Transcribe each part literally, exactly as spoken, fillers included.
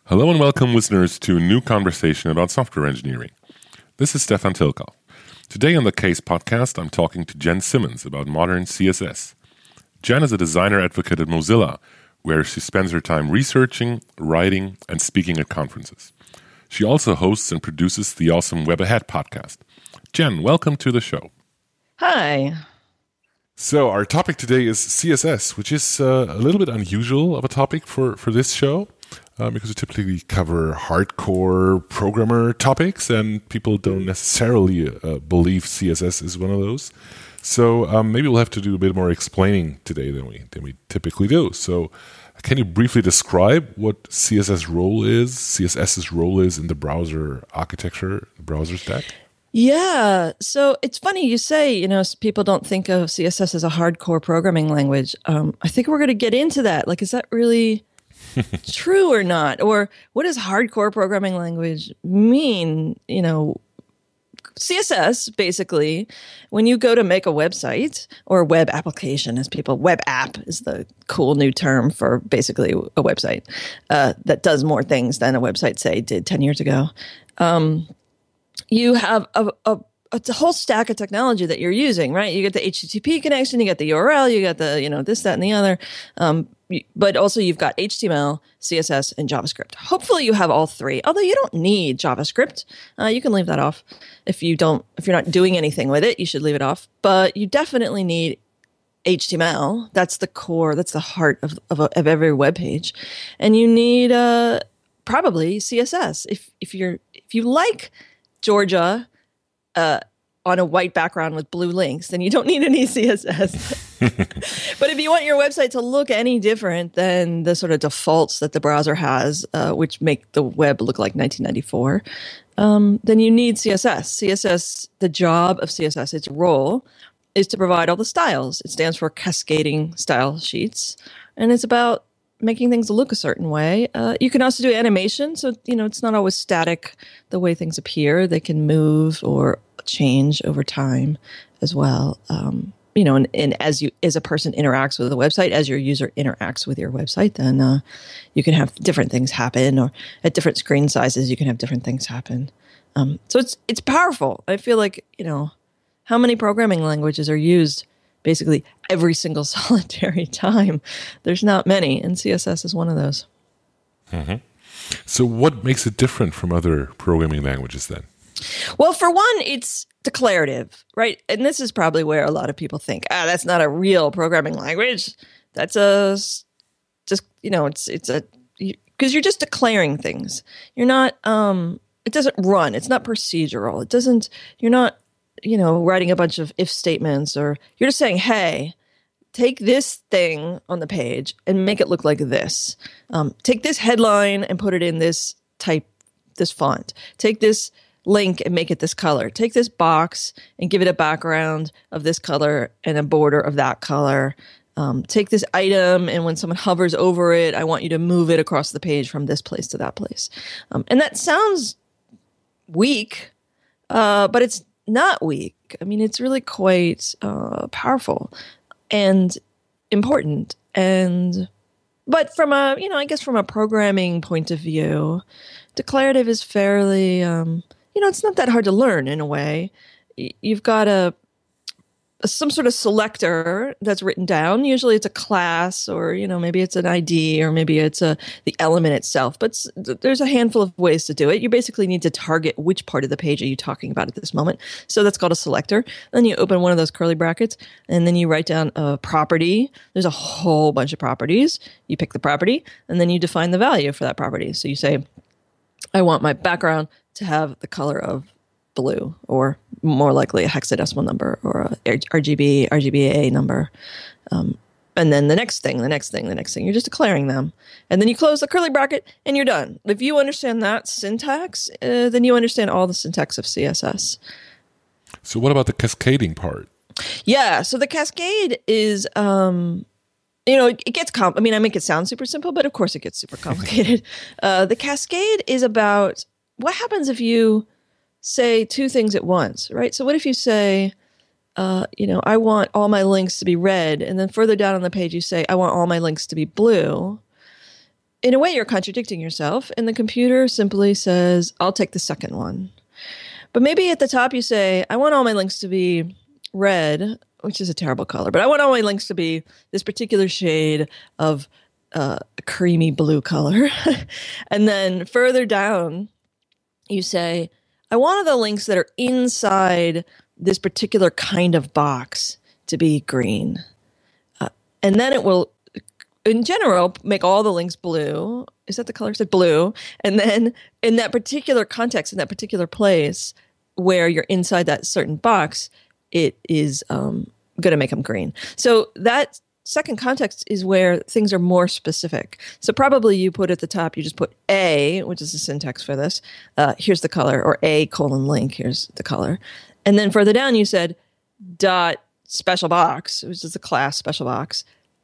Hello and welcome, listeners, to a new conversation about software engineering. This is Stefan Tilkoff. Today on the Case podcast, I'm talking to Jen Simmons about modern C S S. Jen is a designer advocate at Mozilla, where she spends her time researching, writing, and speaking at conferences. She also hosts and produces the awesome Web Ahead podcast. Jen, welcome to the show. Hi. So our topic today is C S S, which is uh, a little bit unusual of a topic for, for this show. Uh, because we typically cover hardcore programmer topics, and people don't necessarily uh, believe C S S is one of those. So um, maybe we'll have to do a bit more explaining today than we than we typically do. So can you briefly describe what C S S role is, CSS's role is in the browser architecture, the browser stack? Yeah. So it's funny you say, you know, people don't think of C S S as a hardcore programming language. Um, I think we're going to get into that. Like, is that really true or not? Or what does hardcore programming language mean? You know, C S S, basically, when you go to make a website or a web application, as people, web app is the cool new term for basically a website uh, that does more things than a website, say, did ten years ago. Um, you have a, a It's a whole stack of technology that you're using, right? You get the H T T P connection, you get the U R L, you got the, you know, this, that, and the other. Um, but also you've got H T M L, C S S, and JavaScript. Hopefully you have all three, although you don't need JavaScript. Uh, you can leave that off. If you don't, if you're not doing anything with it, you should leave it off. But you definitely need H T M L. That's the core, that's the heart of, of, a, of every web page. And you need uh, probably C S S. If, if, you're, if you like Georgia, uh, on a white background with blue links, then you don't need any C S S. But if you want your website to look any different than the sort of defaults that the browser has, uh, which make the web look like nineteen ninety-four, um, then you need C S S. C S S, the job of C S S, its role is to provide all the styles. It stands for cascading style sheets, and it's about making things look a certain way. Uh, you can also do animation, so you know it's not always static the way things appear. They can move or change over time as well. Um, you know, and, and as you as a person interacts with the website, as your user interacts with your website, then uh, you can have different things happen, or at different screen sizes, you can have different things happen. Um, so it's it's powerful. I feel like, you know, how many programming languages are used basically every single solitary time? There's not many, and C S S is one of those. Mm-hmm. So what makes it different from other programming languages then? Well, for one, it's declarative, right? And this is probably where a lot of people think, ah, that's not a real programming language. That's a, just, you know, it's, it's a, because you're just declaring things. You're not, um, it doesn't run. It's not procedural. It doesn't, you're not, you know, writing a bunch of if statements, or you're just saying, hey, take this thing on the page and make it look like this. Um, take this headline and put it in this type, this font. Take this link and make it this color. Take this box and give it a background of this color and a border of that color. Um, take this item, and when someone hovers over it, I want you to move it across the page from this place to that place. Um, and that sounds weak, uh, but it's not weak. I mean, it's really quite uh, powerful and important. And but from a, you know, I guess from a programming point of view, declarative is fairly, um, you know, it's not that hard to learn in a way. You've got a, a some sort of selector that's written down. Usually it's a class, or, you know, maybe it's an I D, or maybe it's a the element itself. But there's a handful of ways to do it. You basically need to target which part of the page are you talking about at this moment. So that's called a selector. Then you open one of those curly brackets, and then you write down a property. There's a whole bunch of properties. You pick the property, and then you define the value for that property. So you say, I want my background to have the color of blue, or more likely a hexadecimal number, or a R G B, R G B A number. Um, and then the next thing, the next thing, the next thing, you're just declaring them. And then you close the curly bracket and you're done. If you understand that syntax, uh, then you understand all the syntax of C S S. So what about the cascading part? Yeah, so the cascade is, um, you know, it, it gets com- I mean, I make it sound super simple, but of course it gets super complicated. uh, the cascade is about what happens if you say two things at once, right? So what if you say, uh, you know, I want all my links to be red, and then further down on the page you say, I want all my links to be blue. in a way, you're contradicting yourself, and the computer simply says, I'll take the second one. But maybe at the top you say, I want all my links to be red, which is a terrible color, but I want all my links to be this particular shade of uh, a creamy blue color. And then further down, you say, I want all the links that are inside this particular kind of box to be green. Uh, and then it will, in general, make all the links blue. Is that the color? It said blue. And then in that particular context, in that particular place where you're inside that certain box, it is um, going to make them green. So that second context is where things are more specific. So probably you put at the top, you just put A, which is the syntax for this. Uh, here's the color, or A colon link, here's the color. And then further down, you said dot special box, which is the class special box,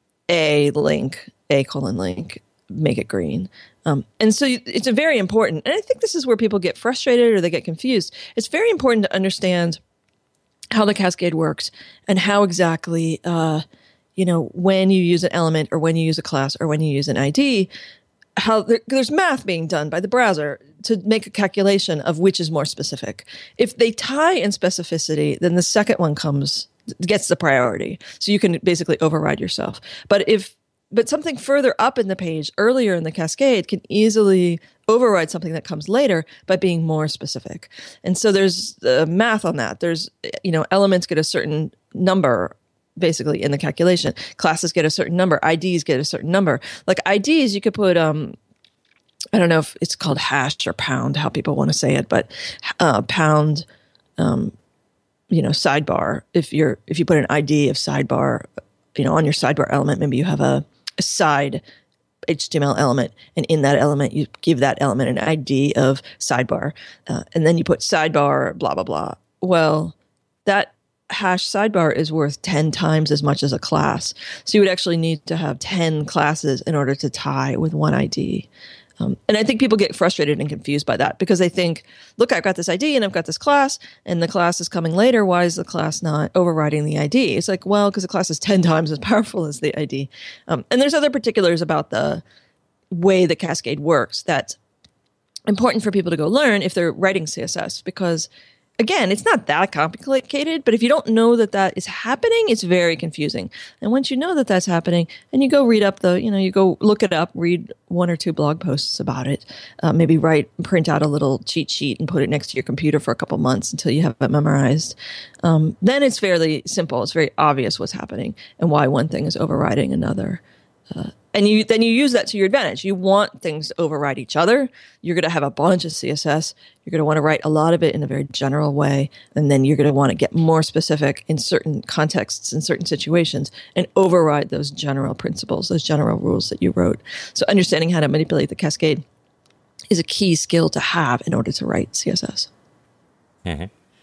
A link, A colon link, make it green. Um, and so it's a very important, and I think this is where people get frustrated or they get confused. It's very important to understand how the cascade works and how exactly, uh, you know, when you use an element or when you use a class or when you use an I D, how there, there's math being done by the browser to make a calculation of which is more specific. If they tie in specificity, then the second one comes, gets the priority. So you can basically override yourself. But if But something further up in the page, earlier in the cascade, can easily override something that comes later by being more specific. And so there's uh, math on that. There's, you know, elements get a certain number, basically, in the calculation. Classes get a certain number. I Ds get a certain number. Like I Ds, you could put, um, I don't know if it's called hash or pound, how people want to say it, but uh, pound, um, you know, sidebar. If you're if you put an I D of sidebar, you know, on your sidebar element, maybe you have a a side H T M L element, and in that element, you give that element an I D of sidebar, uh, and then you put sidebar, blah, blah, blah. Well, that hash sidebar is worth ten times as much as a class. So you would actually need to have ten classes in order to tie with one I D. Um, and I think people get frustrated and confused by that because they think, look, I've got this I D and I've got this class and the class is coming later. Why is the class not overriding the I D? It's like, well, because the class is ten times as powerful as the I D. Um, and there's other particulars about the way the cascade works that's important for people to go learn if they're writing C S S because, again, it's not that complicated, but if you don't know that that is happening, it's very confusing. And once you know that that's happening, and you go read up the, you know, you go look it up, read one or two blog posts about it, uh, maybe write, print out a little cheat sheet and put it next to your computer for a couple months until you have it memorized. Um, then it's fairly simple. It's very obvious what's happening and why one thing is overriding another. Uh, and you then you use that to your advantage. You want things to override each other. You're going to have a bunch of C S S. You're going to want to write a lot of it in a very general way. And then you're going to want to get more specific in certain contexts, in certain situations, and override those general principles, those general rules that you wrote. So understanding how to manipulate the cascade is a key skill to have in order to write C S S. Mm-hmm.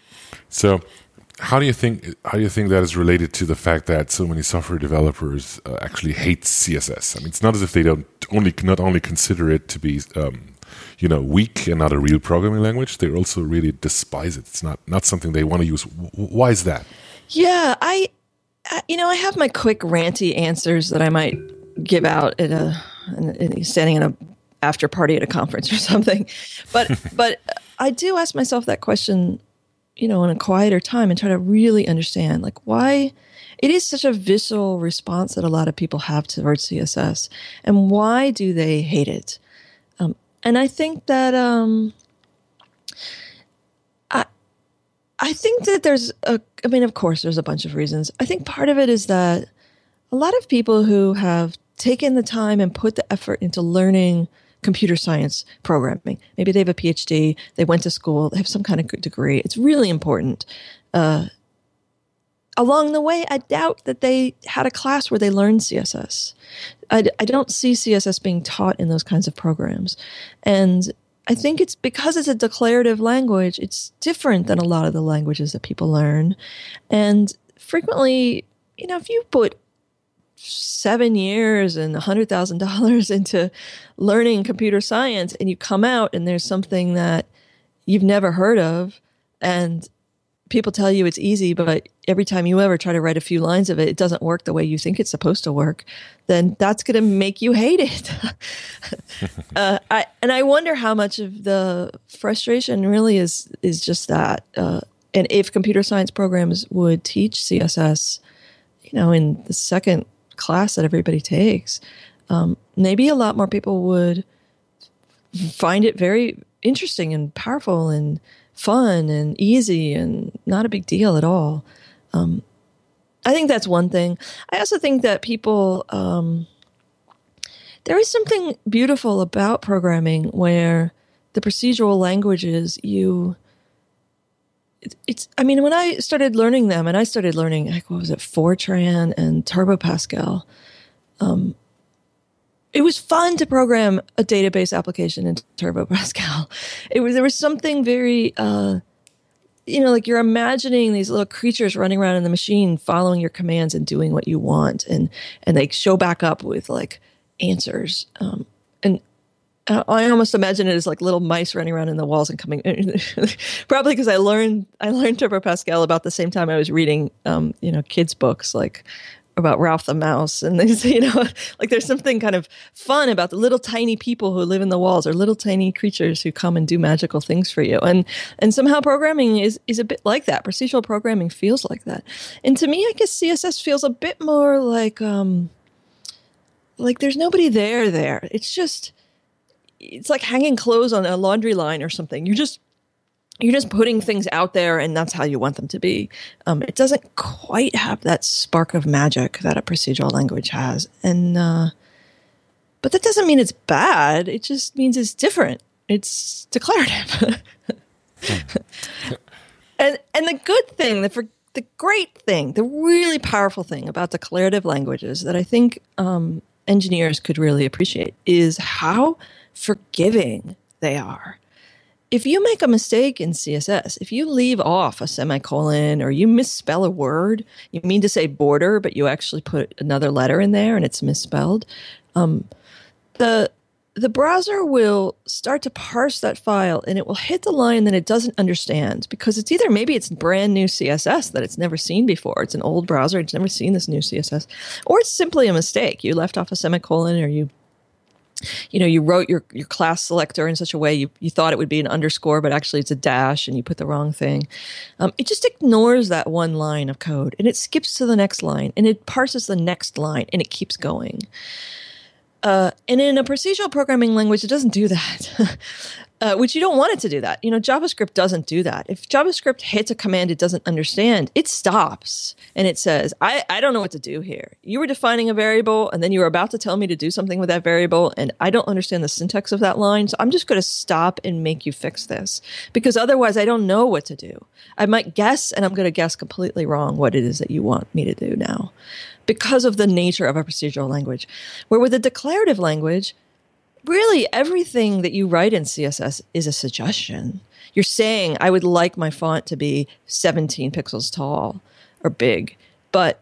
So How do you think? How do you think that is related to the fact that so many software developers uh, actually hate C S S? I mean, it's not as if they don't only not only consider it to be, um, you know, weak and not a real programming language. They also really despise it. It's not not something they want to use. W- why is that? Yeah, I, I, you know, I have my quick ranty answers that I might give out at a, in, in, standing in a after party at a conference or something, but but I do ask myself that question, you know, in a quieter time and try to really understand, like, why it is such a visceral response that a lot of people have towards C S S, and why do they hate it? Um, and I think that um, I I think that there's a, I mean, of course, there's a bunch of reasons. I think part of it is that a lot of people who have taken the time and put the effort into learning computer science programming. Maybe they have a P H D, they went to school, they have some kind of degree. It's really important. Uh, along the way, I doubt that they had a class where they learned C S S. I, I don't see C S S being taught in those kinds of programs. And I think it's because it's a declarative language, it's different than a lot of the languages that people learn. And frequently, you know, if you put seven years and one hundred thousand dollars into learning computer science and you come out and there's something that you've never heard of and people tell you it's easy, but every time you ever try to write a few lines of it, it doesn't work the way you think it's supposed to work, then that's going to make you hate it. uh, I, and I wonder how much of the frustration really is is just that. Uh, and if computer science programs would teach C S S, you know, in the second class that everybody takes, um, maybe a lot more people would find it very interesting and powerful and fun and easy and not a big deal at all. Um, I think that's one thing. I also think that people, um, there is something beautiful about programming where the procedural languages, you, it, it's, I mean, when I started learning them, and I started learning, like, what was it, Fortran and Turbo Pascal, um, it was fun to program a database application in Turbo Pascal. It was, there was something very, uh, you know, like you're imagining these little creatures running around in the machine, following your commands and doing what you want, and and they show back up with like answers. Um, and I almost imagine it as like little mice running around in the walls and coming. Probably because I learned I learned Turbo Pascal about the same time I was reading, um, you know, kids' books like about Ralph the Mouse, and there's, you know, like there's something kind of fun about the little tiny people who live in the walls, or little tiny creatures who come and do magical things for you. And and somehow programming is is a bit like that. Procedural programming feels like that. And to me, I guess C S S feels a bit more like um like there's nobody there there. It's just it's like hanging clothes on a laundry line or something. You're just You're just putting things out there, and that's how you want them to be. Um, it doesn't quite have that spark of magic that a procedural language has, and uh, but that doesn't mean it's bad. It just means it's different. It's declarative. and and the good thing, the for, the great thing, the really powerful thing about declarative languages that I think um, engineers could really appreciate is how forgiving they are. If you make a mistake in C S S, if you leave off a semicolon or you misspell a word, you mean to say border, but you actually put another letter in there and it's misspelled, um, the the browser will start to parse that file, and it will hit the line that it doesn't understand, because it's either maybe it's brand new C S S that it's never seen before. It's an old browser. It's never seen this new C S S, or it's simply a mistake. You left off a semicolon, or you You know, you wrote your, your class selector in such a way you, you thought it would be an underscore, but actually it's a dash, and you put the wrong thing. Um, it just ignores that one line of code, and it skips to the next line, and it parses the next line, and it keeps going. Uh, and in a procedural programming language, it doesn't do that, uh, which you don't want it to do that. You know, JavaScript doesn't do that. If JavaScript hits a command it doesn't understand, it stops and it says, I, I don't know what to do here. You were defining a variable, and then you were about to tell me to do something with that variable, and I don't understand the syntax of that line, so I'm just going to stop and make you fix this, because otherwise I don't know what to do. I might guess, and I'm going to guess completely wrong what it is that you want me to do now, because of the nature of a procedural language. Where with a declarative language, really everything that you write in C S S is a suggestion. You're saying, I would like my font to be seventeen pixels tall or big. But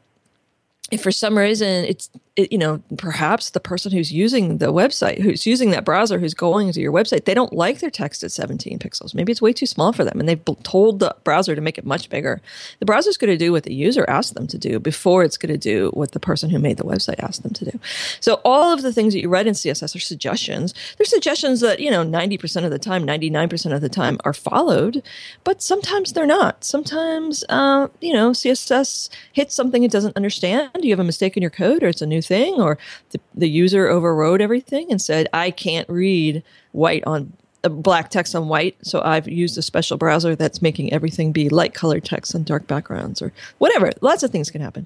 if for some reason it's, it, you know, perhaps the person who's using the website, who's using that browser, who's going to your website, they don't like their text at seventeen pixels. Maybe it's way too small for them, and they've told the browser to make it much bigger. The browser's going to do what the user asked them to do before it's going to do what the person who made the website asked them to do. So all of the things that you write in C S S are suggestions. They're suggestions that, you know, ninety percent of the time, ninety-nine percent of the time are followed, but sometimes they're not. Sometimes, uh, you know, C S S hits something it doesn't understand. You have a mistake in your code, or it's a new thing, or the, the user overrode everything and said, I can't read white on uh, black text on white, so I've used a special browser that's making everything be light colored text on dark backgrounds, or whatever. Lots of things can happen.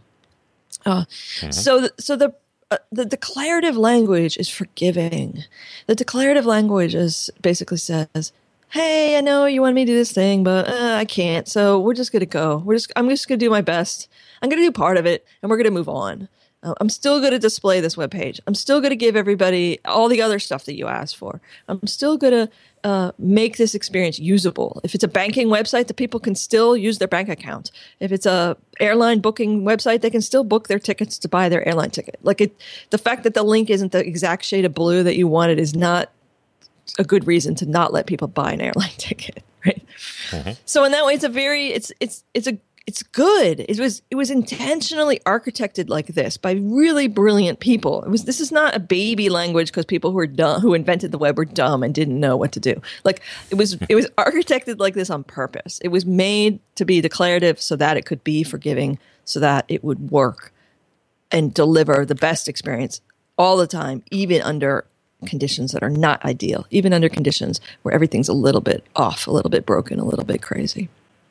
Uh, mm-hmm. So, the, so the uh, the declarative language is forgiving. The declarative language is basically says, hey, I know you want me to do this thing, but uh, I can't. So we're just gonna go. We're just I'm just gonna do my best. I'm gonna do part of it, and we're gonna move on. Uh, I'm still going to display this web page. I'm still going to give everybody all the other stuff that you asked for. I'm still going to uh, make this experience usable. If it's a banking website, the people can still use their bank account. If it's a airline booking website, they can still book their tickets to buy their airline ticket. Like it, the fact that the link isn't the exact shade of blue that you wanted is not a good reason to not let people buy an airline ticket, right? Mm-hmm. So in that way, it's a very it's it's it's a it's good. It was it was intentionally architected like this by really brilliant people. It was this is not a baby language because people who are dumb who invented the web were dumb and didn't know what to do. Like it was it was architected like this on purpose. It was made to be declarative so that it could be forgiving, so that it would work and deliver the best experience all the time, even under conditions that are not ideal, even under conditions where everything's a little bit off, a little bit broken, a little bit crazy.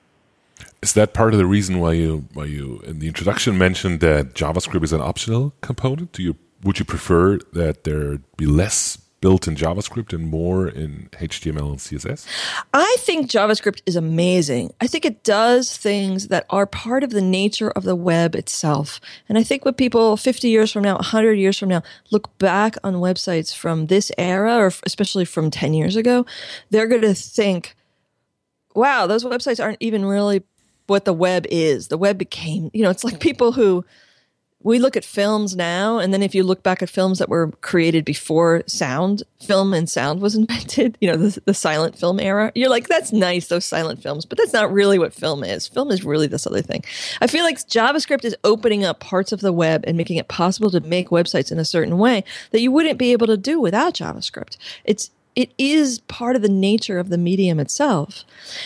Is that part of the reason why you why you in the introduction mentioned that JavaScript is an optional component? Do you would you prefer that there be less built in JavaScript and more in H T M L and C S S? I think JavaScript is amazing. I think it does things that are part of the nature of the web itself. And I think when people fifty years from now, one hundred years from now, look back on websites from this era, or especially from ten years ago, they're going to think, wow, those websites aren't even really what the web is. The web became, you know, it's like people who, we look at films now, and then if you look back at films that were created before sound, film and sound was invented, you know, the, the silent film era, you're like, that's nice, those silent films, but that's not really what film is. Film is really this other thing. I feel like JavaScript is opening up parts of the web and making it possible to make websites in a certain way that you wouldn't be able to do without JavaScript. It's, it is part of the nature of the medium itself.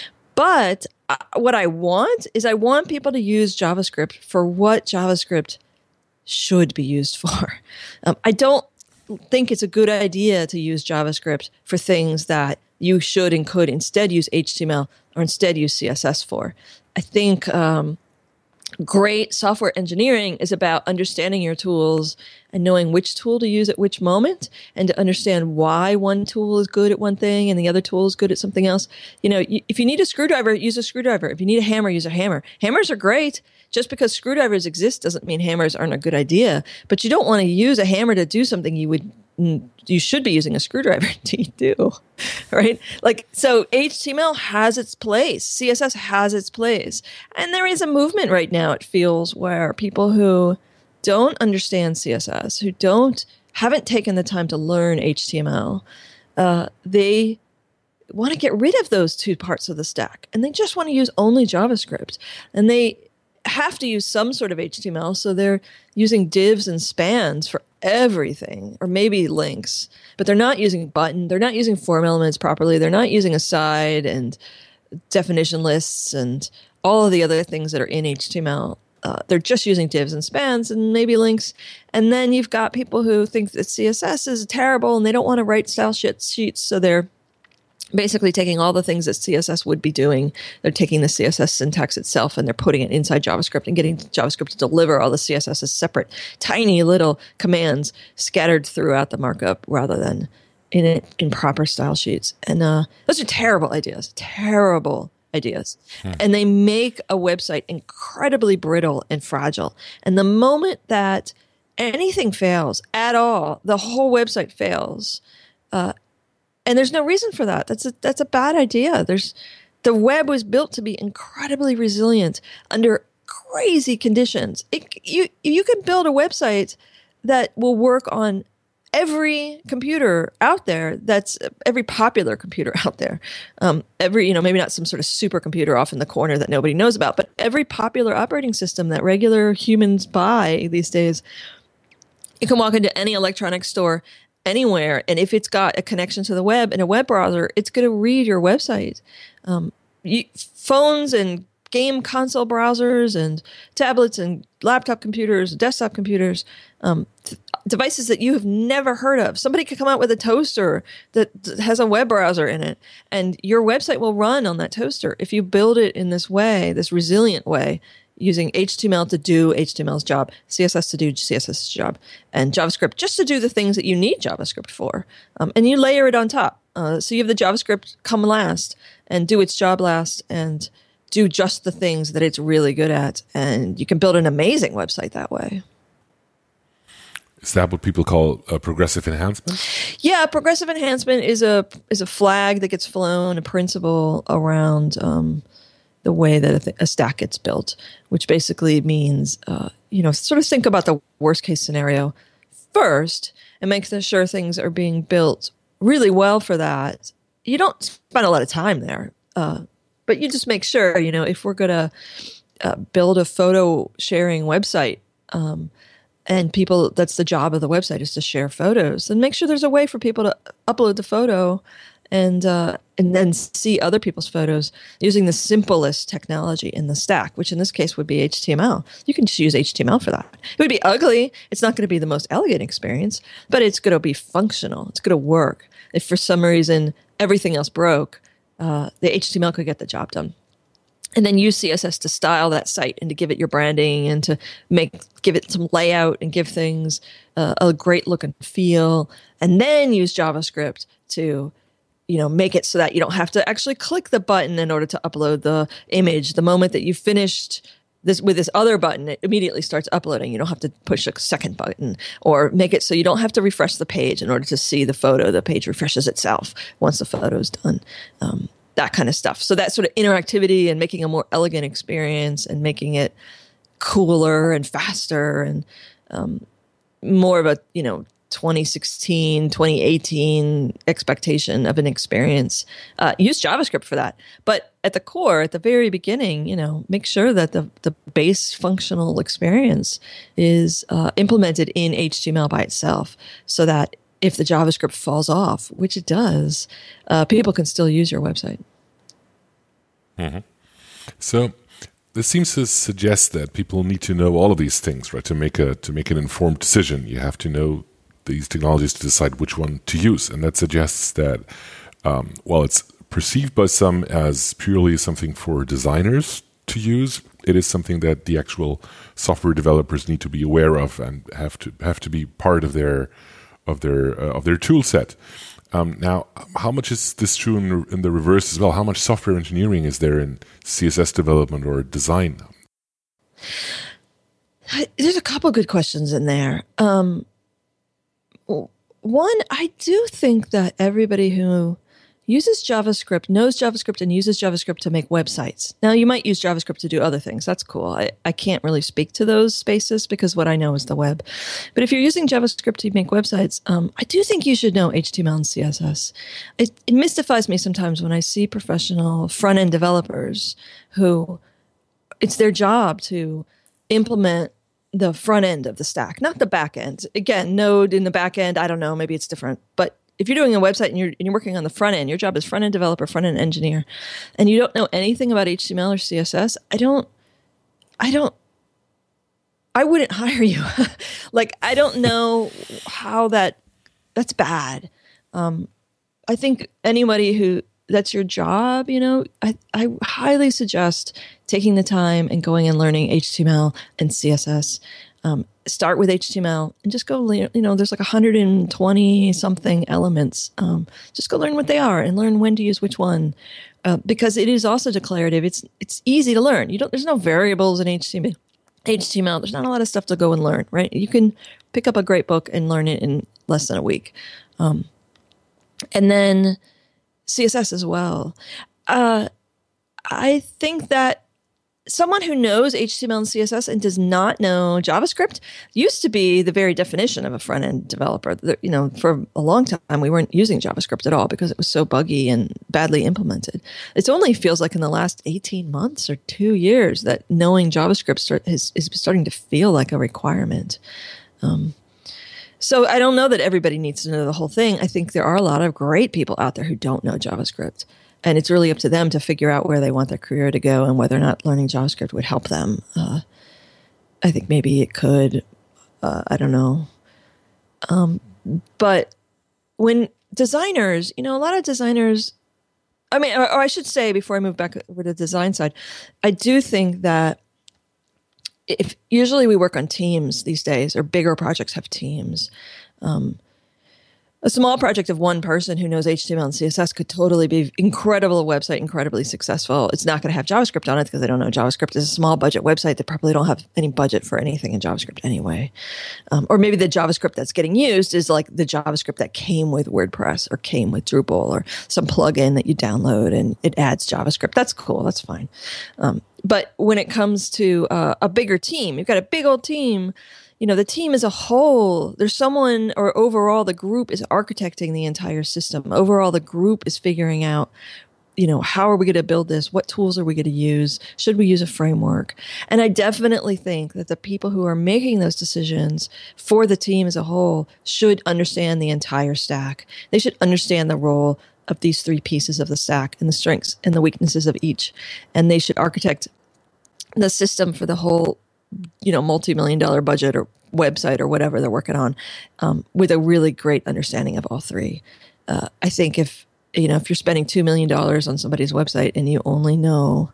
But uh, what I want is I want people to use JavaScript for what JavaScript should be used for. Um, I don't think it's a good idea to use JavaScript for things that you should and could instead use H T M L or instead use C S S for. I think um, great software engineering is about understanding your tools and knowing which tool to use at which moment, and to understand why one tool is good at one thing and the other tool is good at something else. You know, if you need a screwdriver, use a screwdriver. If you need a hammer, use a hammer. Hammers are great. Just because screwdrivers exist doesn't mean hammers aren't a good idea. But you don't want to use a hammer to do something you would you should be using a screwdriver to do, right? Like, so H T M L has its place. C S S has its place. And there is a movement right now, it feels, where people who don't understand C S S, who don't, haven't taken the time to learn H T M L, uh, they want to get rid of those two parts of the stack. And they just want to use only JavaScript. And they have to use some sort of H T M L, so they're using divs and spans for everything, or maybe links, but they're not using button, they're not using form elements properly, they're not using aside and definition lists and all of the other things that are in H T M L. Uh, they're just using divs and spans and maybe links. And then you've got people who think that C S S is terrible and they don't want to write style sheet sheets, so they're basically taking all the things that C S S would be doing. They're taking the C S S syntax itself and they're putting it inside JavaScript and getting JavaScript to deliver all the C S S as separate, tiny little commands scattered throughout the markup rather than in it in proper style sheets. And uh, those are terrible ideas, terrible ideas. Hmm. And they make a website incredibly brittle and fragile. And the moment that anything fails at all, the whole website fails. Uh, And there's no reason for that. That's a that's a bad idea. There's the web was built to be incredibly resilient under crazy conditions. It, you you can build a website that will work on every computer out there. That's every popular computer out there. Um, every you know maybe not some sort of supercomputer off in the corner that nobody knows about, but every popular operating system that regular humans buy these days. You can walk into any electronics store anywhere, and if it's got a connection to the web in a web browser, it's going to read your website. Um, you, phones and game console browsers and tablets and laptop computers, desktop computers, um, th- devices that you have never heard of. Somebody could come out with a toaster that th- has a web browser in it, and your website will run on that toaster if you build it in this way, this resilient way, using H T M L to do H T M L's job, C S S to do CSS's job, and JavaScript just to do the things that you need JavaScript for. Um, and you layer it on top. Uh, so you have the JavaScript come last and do its job last and do just the things that it's really good at. And you can build an amazing website that way. Is that what people call a progressive enhancement? Yeah, progressive enhancement is a is a flag that gets flown, a principle around um, the way that a, th- a stack gets built, which basically means, uh, you know, sort of think about the worst case scenario first and make sure things are being built really well for that. You don't spend a lot of time there. Uh, but you just make sure, you know, if we're going to uh, build a photo sharing website, um, and people, that's the job of the website, is to share photos, then make sure there's a way for people to upload the photo and uh, and then see other people's photos using the simplest technology in the stack, which in this case would be H T M L. You can just use H T M L for that. It would be ugly. It's not going to be the most elegant experience, but it's going to be functional. It's going to work. If for some reason everything else broke, uh, the H T M L could get the job done. And then use C S S to style that site and to give it your branding and to make give it some layout and give things uh, a great look and feel. And then use JavaScript to, you know, make it so that you don't have to actually click the button in order to upload the image. The moment that you've finished this with this other button, it immediately starts uploading. You don't have to push a second button, or make it so you don't have to refresh the page in order to see the photo. The page refreshes itself once the photo is done. Um, that kind of stuff. So that sort of interactivity and making a more elegant experience and making it cooler and faster and um, more of a, you know, twenty sixteen, twenty eighteen expectation of an experience. Uh, use JavaScript for that. But at the core, at the very beginning, you know, make sure that the, the base functional experience is uh, implemented in H T M L by itself, so that if the JavaScript falls off, which it does, uh, people can still use your website. Mm-hmm. So this seems to suggest that people need to know all of these things, right? To make a to make an informed decision, you have to know these technologies to decide which one to use, and that suggests that um, while it's perceived by some as purely something for designers to use, it is something that the actual software developers need to be aware of and have to have to be part of their of their uh, of their tool set. Um, now, how much is this true in, in the reverse as well? How much software engineering is there in C S S development or design? There's a couple good questions in there. Um, one, I do think that everybody who uses JavaScript knows JavaScript and uses JavaScript to make websites. Now, you might use JavaScript to do other things. That's cool. I, I can't really speak to those spaces because what I know is the web. But if you're using JavaScript to make websites, um, I do think you should know H T M L and C S S. It, it mystifies me sometimes when I see professional front-end developers who it's their job to implement the front end of the stack, not the back end. Again, Node in the back end, I don't know, maybe it's different. But if you're doing a website and you're, and you're working on the front end, your job is front end developer, front end engineer, and you don't know anything about H T M L or C S S, I don't, I don't, I wouldn't hire you. Like, I don't know how that, that's bad. Um, I think anybody who, that's your job, you know, I, I highly suggest taking the time and going and learning H T M L and C S S. Um, start with H T M L and just go, you know, there's like one hundred twenty something elements. Um, just go learn what they are and learn when to use which one, uh, because it is also declarative. It's it's easy to learn. You don't. There's no variables in H T M L. H T M L. There's not a lot of stuff to go and learn, right? You can pick up a great book and learn it in less than a week, um, and then C S S as well. Uh, I think that someone who knows H T M L and C S S and does not know JavaScript used to be the very definition of a front-end developer. You know, for a long time, we weren't using JavaScript at all because it was so buggy and badly implemented. It only feels like in the last eighteen months or two years that knowing JavaScript start, is, is starting to feel like a requirement. Um, so I don't know that everybody needs to know the whole thing. I think there are a lot of great people out there who don't know JavaScript. And it's really up to them to figure out where they want their career to go and whether or not learning JavaScript would help them. Uh, I think maybe it could. Uh, I don't know. Um, but when designers, you know, a lot of designers, I mean, or, or I should say before I move back over to the design side, I do think that if usually we work on teams these days, or bigger projects have teams. Um, A small project of one person who knows H T M L and C S S could totally be incredible website, incredibly successful. It's not going to have JavaScript on it because they don't know JavaScript is a small budget website. They probably don't have any budget for anything in JavaScript anyway. Um, or maybe the JavaScript that's getting used is like the JavaScript that came with WordPress or came with Drupal or some plugin that you download and it adds JavaScript. That's cool. That's fine. Um, but when it comes to uh, a bigger team, you've got a big old team. You know, the team as a whole, there's someone, or overall the group is architecting the entire system. Overall, the group is figuring out, you know, how are we going to build this? What tools are we going to use? Should we use a framework? And I definitely think that the people who are making those decisions for the team as a whole should understand the entire stack. They should understand the role of these three pieces of the stack and the strengths and the weaknesses of each. And they should architect the system for the whole, you know, multi-million dollar budget or website or whatever they're working on um, with a really great understanding of all three. Uh, I think if, you know, if you're spending two million dollars on somebody's website and you only know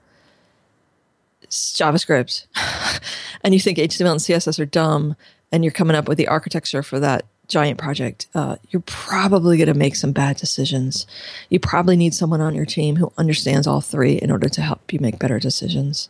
JavaScript and you think H T M L and C S S are dumb and you're coming up with the architecture for that giant project, uh, you're probably going to make some bad decisions. You probably need someone on your team who understands all three in order to help you make better decisions.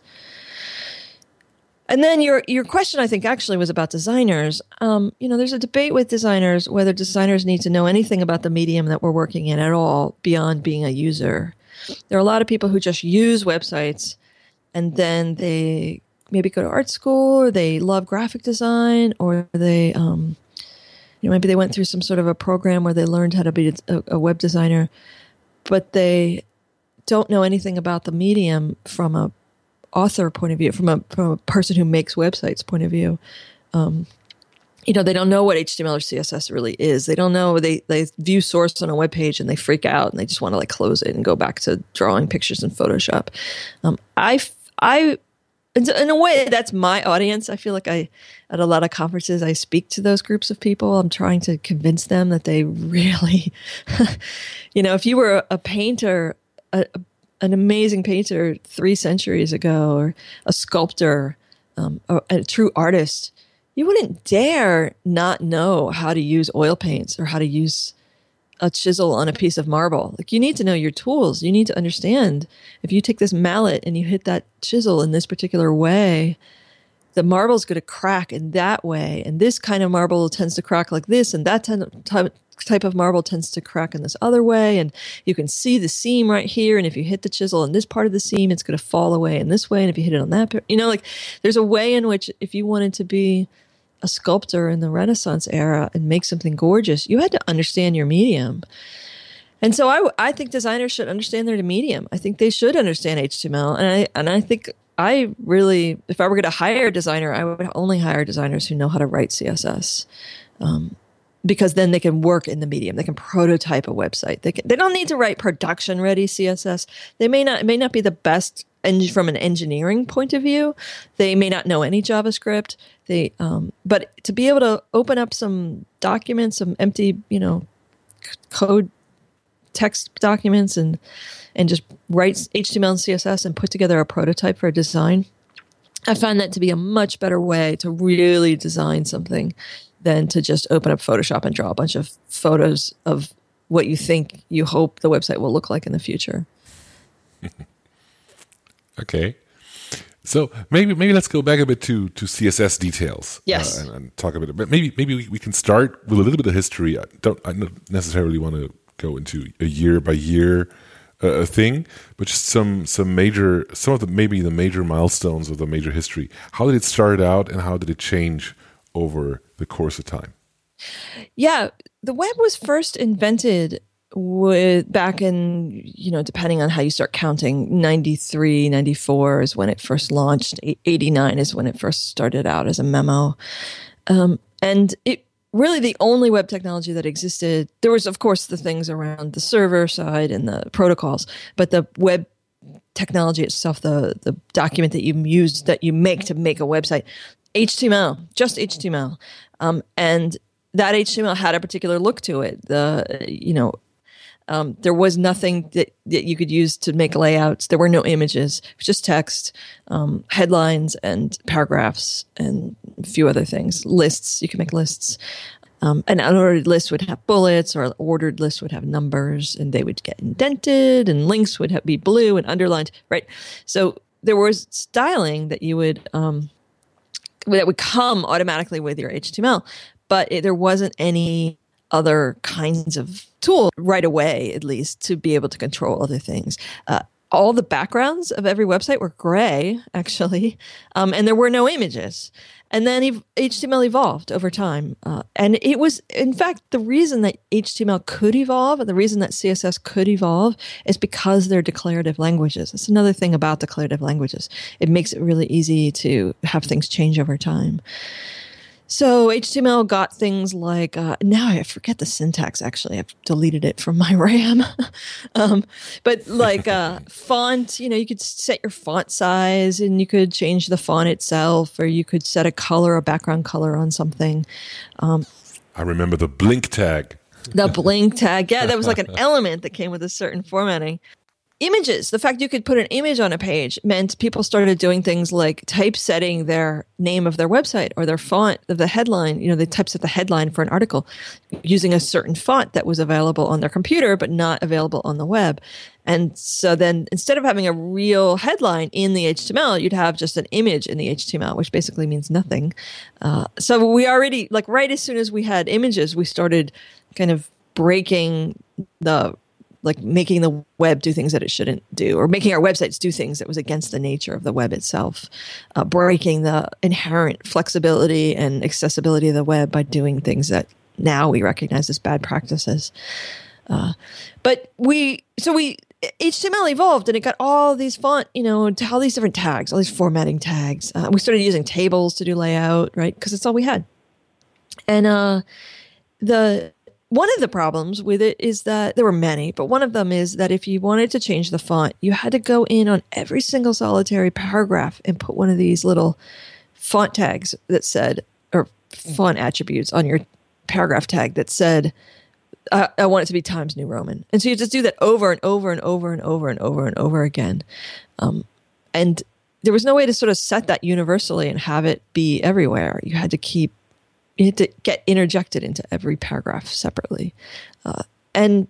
And then your your question, I think, actually was about designers. Um, you know, there's a debate with designers whether designers need to know anything about the medium that we're working in at all beyond being a user. There are a lot of people who just use websites and then they maybe go to art school or they love graphic design or they, um, you know, maybe they went through some sort of a program where they learned how to be a, a web designer, but they don't know anything about the medium from a author point of view, from a from a person who makes websites point of view. Um, you know, they don't know what H T M L or C S S really is. They don't know. They they view source on a web page and they freak out and they just want to like close it and go back to drawing pictures in Photoshop. Um, I I in a way that's my audience. I feel like I at a lot of conferences I speak to those groups of people. I'm trying to convince them that they really, you know, if you were a, a painter, a, a an amazing painter three centuries ago, or a sculptor, um, a, a true artist, you wouldn't dare not know how to use oil paints or how to use a chisel on a piece of marble. Like, you need to know your tools. You need to understand if you take this mallet and you hit that chisel in this particular way, the marble's going to crack in that way. And this kind of marble tends to crack like this, and that ten- t- type of marble tends to crack in this other way. And you can see the seam right here. And if you hit the chisel in this part of the seam, it's going to fall away in this way. And if you hit it on that, you know, like there's a way in which if you wanted to be a sculptor in the Renaissance era and make something gorgeous, you had to understand your medium. And so I, I think designers should understand their medium. I think they should understand H T M L. And I, and I think I really, if I were going to hire a designer, I would only hire designers who know how to write C S S. Um, because then they can work in the medium. They can prototype a website. They can, they don't need to write production ready C S S. They may not, it may not be the best en- from an engineering point of view. They may not know any JavaScript. They, um, but to be able to open up some documents, some empty, you know, c- code text documents and, and just write H T M L and C S S and put together a prototype for a design, I find that to be a much better way to really design something than to just open up Photoshop and draw a bunch of photos of what you think you hope the website will look like in the future. Okay. So maybe maybe let's go back a bit to, to C S S details. Yes. Uh, and, and talk a bit about, maybe maybe we, we can start with a little bit of history. I don't I don't necessarily want to go into a year by year uh, thing, but just some some major some of the maybe the major milestones of the major history. How did it start out and how did it change over the course of time? Yeah, the web was first invented with back in, you know, depending on how you start counting, ninety-three, ninety-four is when it first launched. eighty-nine is when it first started out as a memo. Um, and it really the only web technology that existed. There was, of course, the things around the server side and the protocols, but the web technology itself, the, the document that you use, that you make to make a website, H T M L, just H T M L. Um, and that H T M L had a particular look to it. The, you know, um, there was nothing that, that you could use to make layouts. There were no images. It was just text, um, headlines and paragraphs and a few other things. Lists, you can make lists. Um, an unordered list would have bullets, or an ordered list would have numbers, and they would get indented, and links would have, be blue and underlined, right? So there was styling that you would... Um, that would come automatically with your H T M L, but it, there wasn't any other kinds of tool right away, at least, to be able to control other things. Uh, all the backgrounds of every website were gray, actually, um, and there were no images. And then ev- H T M L evolved over time. Uh, and it was, in fact, the reason that H T M L could evolve and the reason that C S S could evolve is because they're declarative languages. That's another thing about declarative languages. It makes it really easy to have things change over time. So H T M L got things like, uh, now I forget the syntax, actually. I've deleted it from my RAM. um, but like uh, font, you know, you could set your font size and you could change the font itself, or you could set a color, a background color on something. Um, I remember the blink tag. The blink tag. Yeah, that was like an element that came with a certain formatting. Images. The fact you could put an image on a page meant people started doing things like typesetting their name of their website or their font of the headline. You know, they typeset the headline for an article using a certain font that was available on their computer but not available on the web. And so then instead of having a real headline in the H T M L, you'd have just an image in the H T M L, which basically means nothing. Uh, so we already, like right as soon as we had images, we started kind of breaking the like making the web do things that it shouldn't do, or making our websites do things that was against the nature of the web itself, uh, breaking the inherent flexibility and accessibility of the web by doing things that now we recognize as bad practices. Uh, but we, so we, H T M L evolved and it got all these font, you know, all these different tags, all these formatting tags. Uh, we started using tables to do layout, right? Because that's all we had. And uh, the, one of the problems with it is that there were many, but one of them is that if you wanted to change the font, you had to go in on every single solitary paragraph and put one of these little font tags that said, or font attributes on your paragraph tag that said, I, I want it to be Times New Roman. And so you just do that over and over and over and over and over and over again. Um, and there was no way to sort of set that universally and have it be everywhere. You had to keep You had to get interjected into every paragraph separately. Uh, and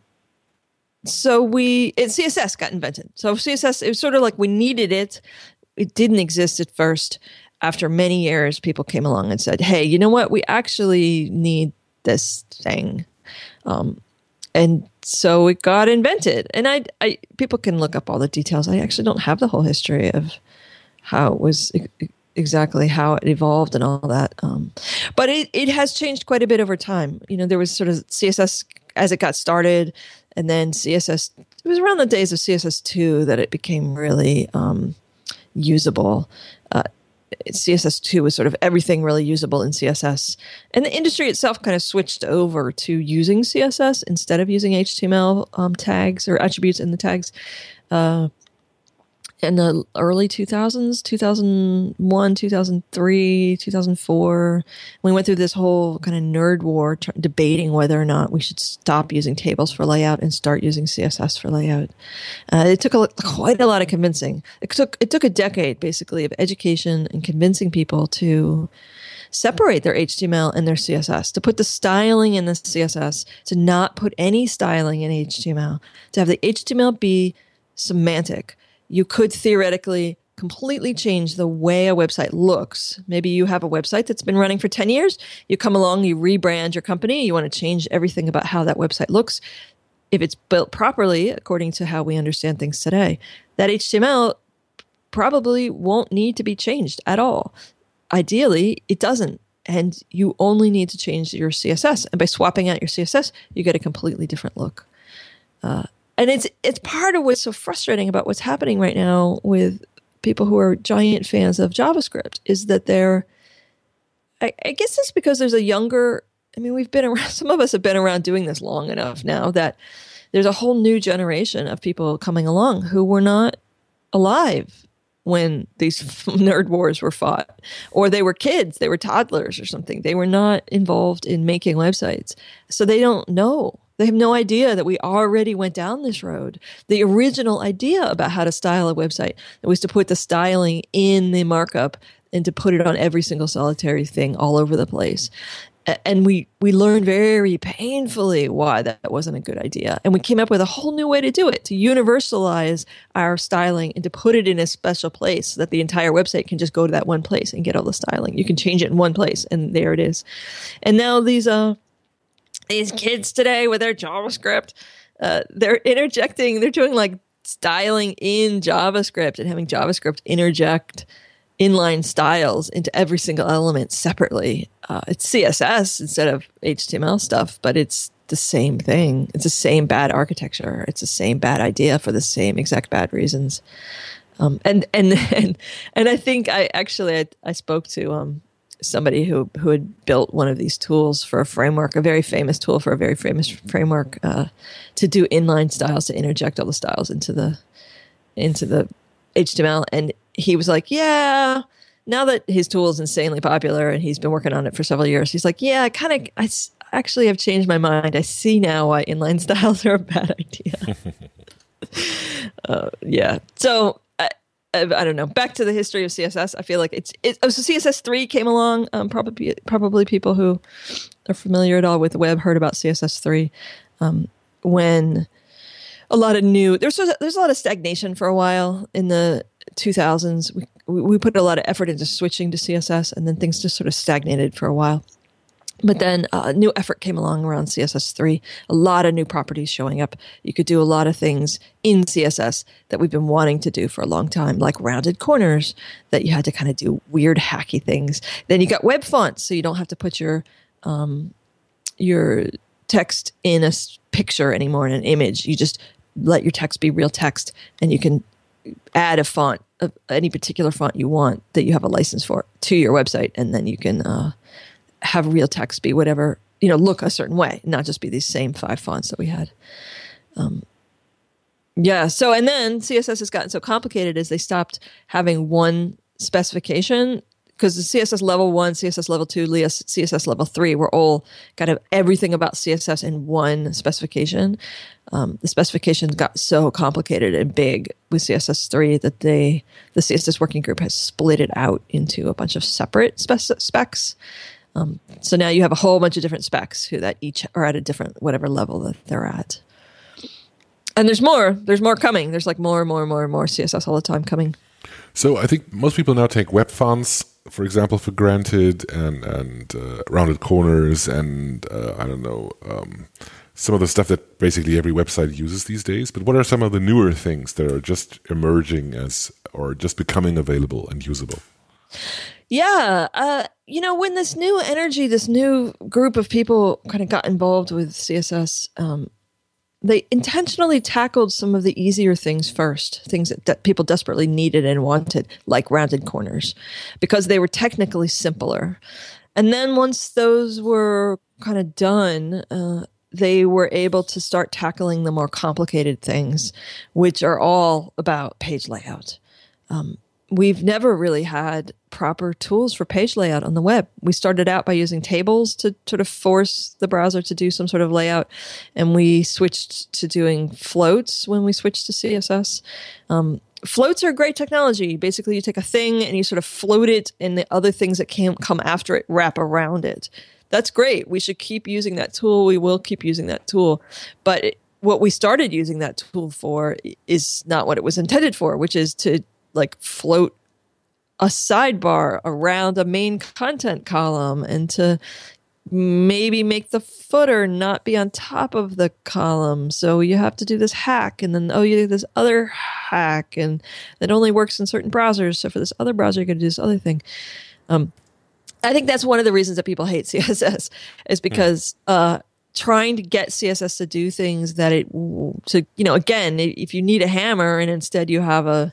so we, and C S S got invented. So C S S, it was sort of like we needed it. It didn't exist at first. After many years, people came along and said, hey, you know what? We actually need this thing. Um, and so it got invented. And I, I, people can look up all the details. I actually don't have the whole history of how it was exactly how it evolved and all that. Um, but it, it has changed quite a bit over time. You know, there was sort of C S S as it got started, and then C S S, it was around the days of C S S two that it became really um, usable. Uh, C S S two was sort of everything really usable in C S S. And the industry itself kind of switched over to using C S S instead of using H T M L um, tags or attributes in the tags. Uh, in the early two thousands, two thousand one, two thousand three, two thousand four, we went through this whole kind of nerd war t- debating whether or not we should stop using tables for layout and start using C S S for layout. Uh, it took a, quite a lot of convincing. It took it took a decade, basically, of education and convincing people to separate their H T M L and their C S S, to put the styling in the C S S, to not put any styling in H T M L, to have the H T M L be semantic. You could theoretically completely change the way a website looks. Maybe you have a website that's been running for ten years. You come along, you rebrand your company. You want to change everything about how that website looks. If it's built properly, according to how we understand things today, that H T M L probably won't need to be changed at all. Ideally, it doesn't. And you only need to change your C S S. And by swapping out your C S S, you get a completely different look. Uh, And it's it's part of what's so frustrating about what's happening right now with people who are giant fans of JavaScript is that they're, I, I guess it's because there's a younger, I mean, we've been around, some of us have been around doing this long enough now that there's a whole new generation of people coming along who were not alive when these nerd wars were fought, or they were kids, they were toddlers or something. They were not involved in making websites. So they don't know. They have no idea that we already went down this road. The original idea about how to style a website was to put the styling in the markup and to put it on every single solitary thing all over the place. And we, we learned very painfully why that wasn't a good idea. And we came up with a whole new way to do it, to universalize our styling and to put it in a special place so that the entire website can just go to that one place and get all the styling. You can change it in one place and there it is. And now these, uh, These kids today with their JavaScript, uh, they're interjecting, they're doing like styling in JavaScript and having JavaScript interject inline styles into every single element separately. Uh, it's C S S instead of H T M L stuff, but it's the same thing. It's the same bad architecture. It's the same bad idea for the same exact bad reasons. Um, and, and, and, and I think I actually, I, I spoke to, um, somebody who, who had built one of these tools for a framework, a very famous tool for a very famous framework, uh, to do inline styles, to interject all the styles into the, into the H T M L. And he was like, yeah, now that his tool is insanely popular and he's been working on it for several years, he's like, yeah, I kind of, I s- actually have changed my mind. I see now why inline styles are a bad idea. uh, yeah. So I, I, I don't know. Back to the history of C S S. I feel like it's, it, oh, so C S S three came along. Um, probably, probably people who are familiar at all with the web heard about C S S three um, when a lot of new, there's, there's a lot of stagnation for a while in the two thousands. We, we put a lot of effort into switching to C S S, and then things just sort of stagnated for a while. But then a uh, new effort came along around C S S three, a lot of new properties showing up. You could do a lot of things in C S S that we've been wanting to do for a long time, like rounded corners, that you had to kind of do weird, hacky things. Then you got web fonts, so you don't have to put your um, your text in a picture anymore, in an image. You just let your text be real text, and you can add a font of any particular font you want that you have a license for to your website, and then you can uh, have real text be whatever, you know, look a certain way, not just be these same five fonts that we had. Um, yeah. So, and then C S S has gotten so complicated as they stopped having one specification, because the C S S level one, C S S level two, C S S level three were all kind of everything about C S S in one specification. Um, the specifications got so complicated and big with C S S three that they, the C S S working group has split it out into a bunch of separate spec- specs. Um, so now you have a whole bunch of different specs who that each are at a different whatever level that they're at. And there's more. There's more coming. There's like more and more and more and more C S S all the time coming. So I think most people now take web fonts, for example, for granted, and and uh, rounded corners, and uh, I don't know, um, some of the stuff that basically every website uses these days. But what are some of the newer things that are just emerging as, or just becoming available and usable? Yeah, uh, you know, when this new energy, this new group of people kind of got involved with C S S, um, they intentionally tackled some of the easier things first, things that de- people desperately needed and wanted, like rounded corners, because they were technically simpler. And then once those were kind of done, uh, they were able to start tackling the more complicated things, which are all about page layout. Um, we've never really had proper tools for page layout on the web. We started out by using tables to sort of force the browser to do some sort of layout, and we switched to doing floats when we switched to C S S. Um, floats are great technology. Basically, you take a thing and you sort of float it, and the other things that can come after it wrap around it. That's great. We should keep using that tool. We will keep using that tool. But it, what we started using that tool for is not what it was intended for, which is to like float a sidebar around a main content column, and to maybe make the footer not be on top of the column. So you have to do this hack, and then, oh, you do this other hack, and that only works in certain browsers. So for this other browser, you're going to do this other thing. Um, I think that's one of the reasons that people hate C S S, is because uh, trying to get C S S to do things that it, to, you know, again, if you need a hammer and instead you have a,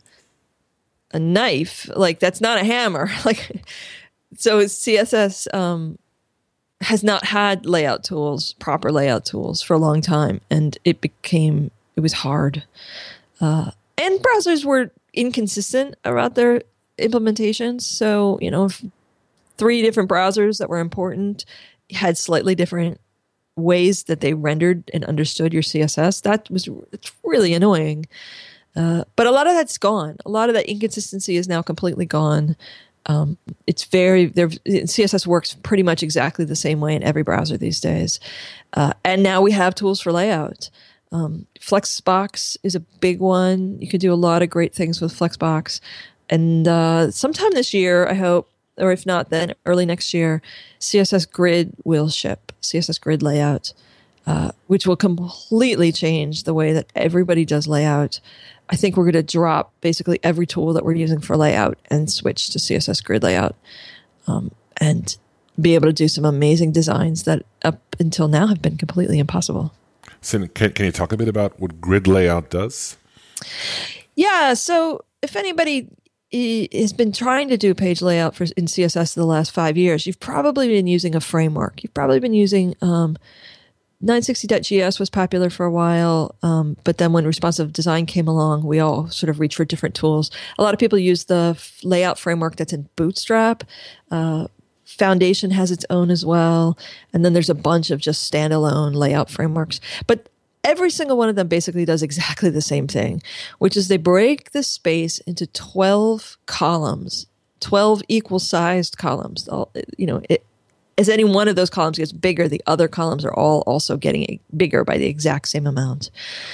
a knife, like that's not a hammer. Like, so C S S um, has not had layout tools, proper layout tools for a long time, and it became, it was hard. Uh, and browsers were inconsistent about their implementations. So, you know, if three different browsers that were important had slightly different ways that they rendered and understood your C S S, that was, it's really annoying. Uh, but a lot of that's gone. A lot of that inconsistency is now completely gone. Um, it's very, there. C S S works pretty much exactly the same way in every browser these days. Uh, and now we have tools for layout. Um, Flexbox is a big one. You can do a lot of great things with Flexbox. And uh, sometime this year, I hope, or if not, then early next year, C S S Grid will ship, C S S Grid layout. uh, which will completely change the way that everybody does layout. I think we're going to drop basically every tool that we're using for layout and switch to C S S grid layout, um, and be able to do some amazing designs that up until now have been completely impossible. So can, can you talk a bit about what grid layout does? Yeah, so if anybody has been trying to do page layout for in C S S the last five years, you've probably been using a framework. You've probably been using um, nine sixty dot G S was popular for a while, um, but then when responsive design came along, we all sort of reached for different tools. A lot of people use the f- layout framework that's in Bootstrap. Uh, Foundation has its own as well, and then there's a bunch of just standalone layout frameworks. But every single one of them basically does exactly the same thing, which is they break the space into twelve columns, twelve equal-sized columns. All, you know, it, as any one of those columns gets bigger, the other columns are all also getting bigger by the exact same amount.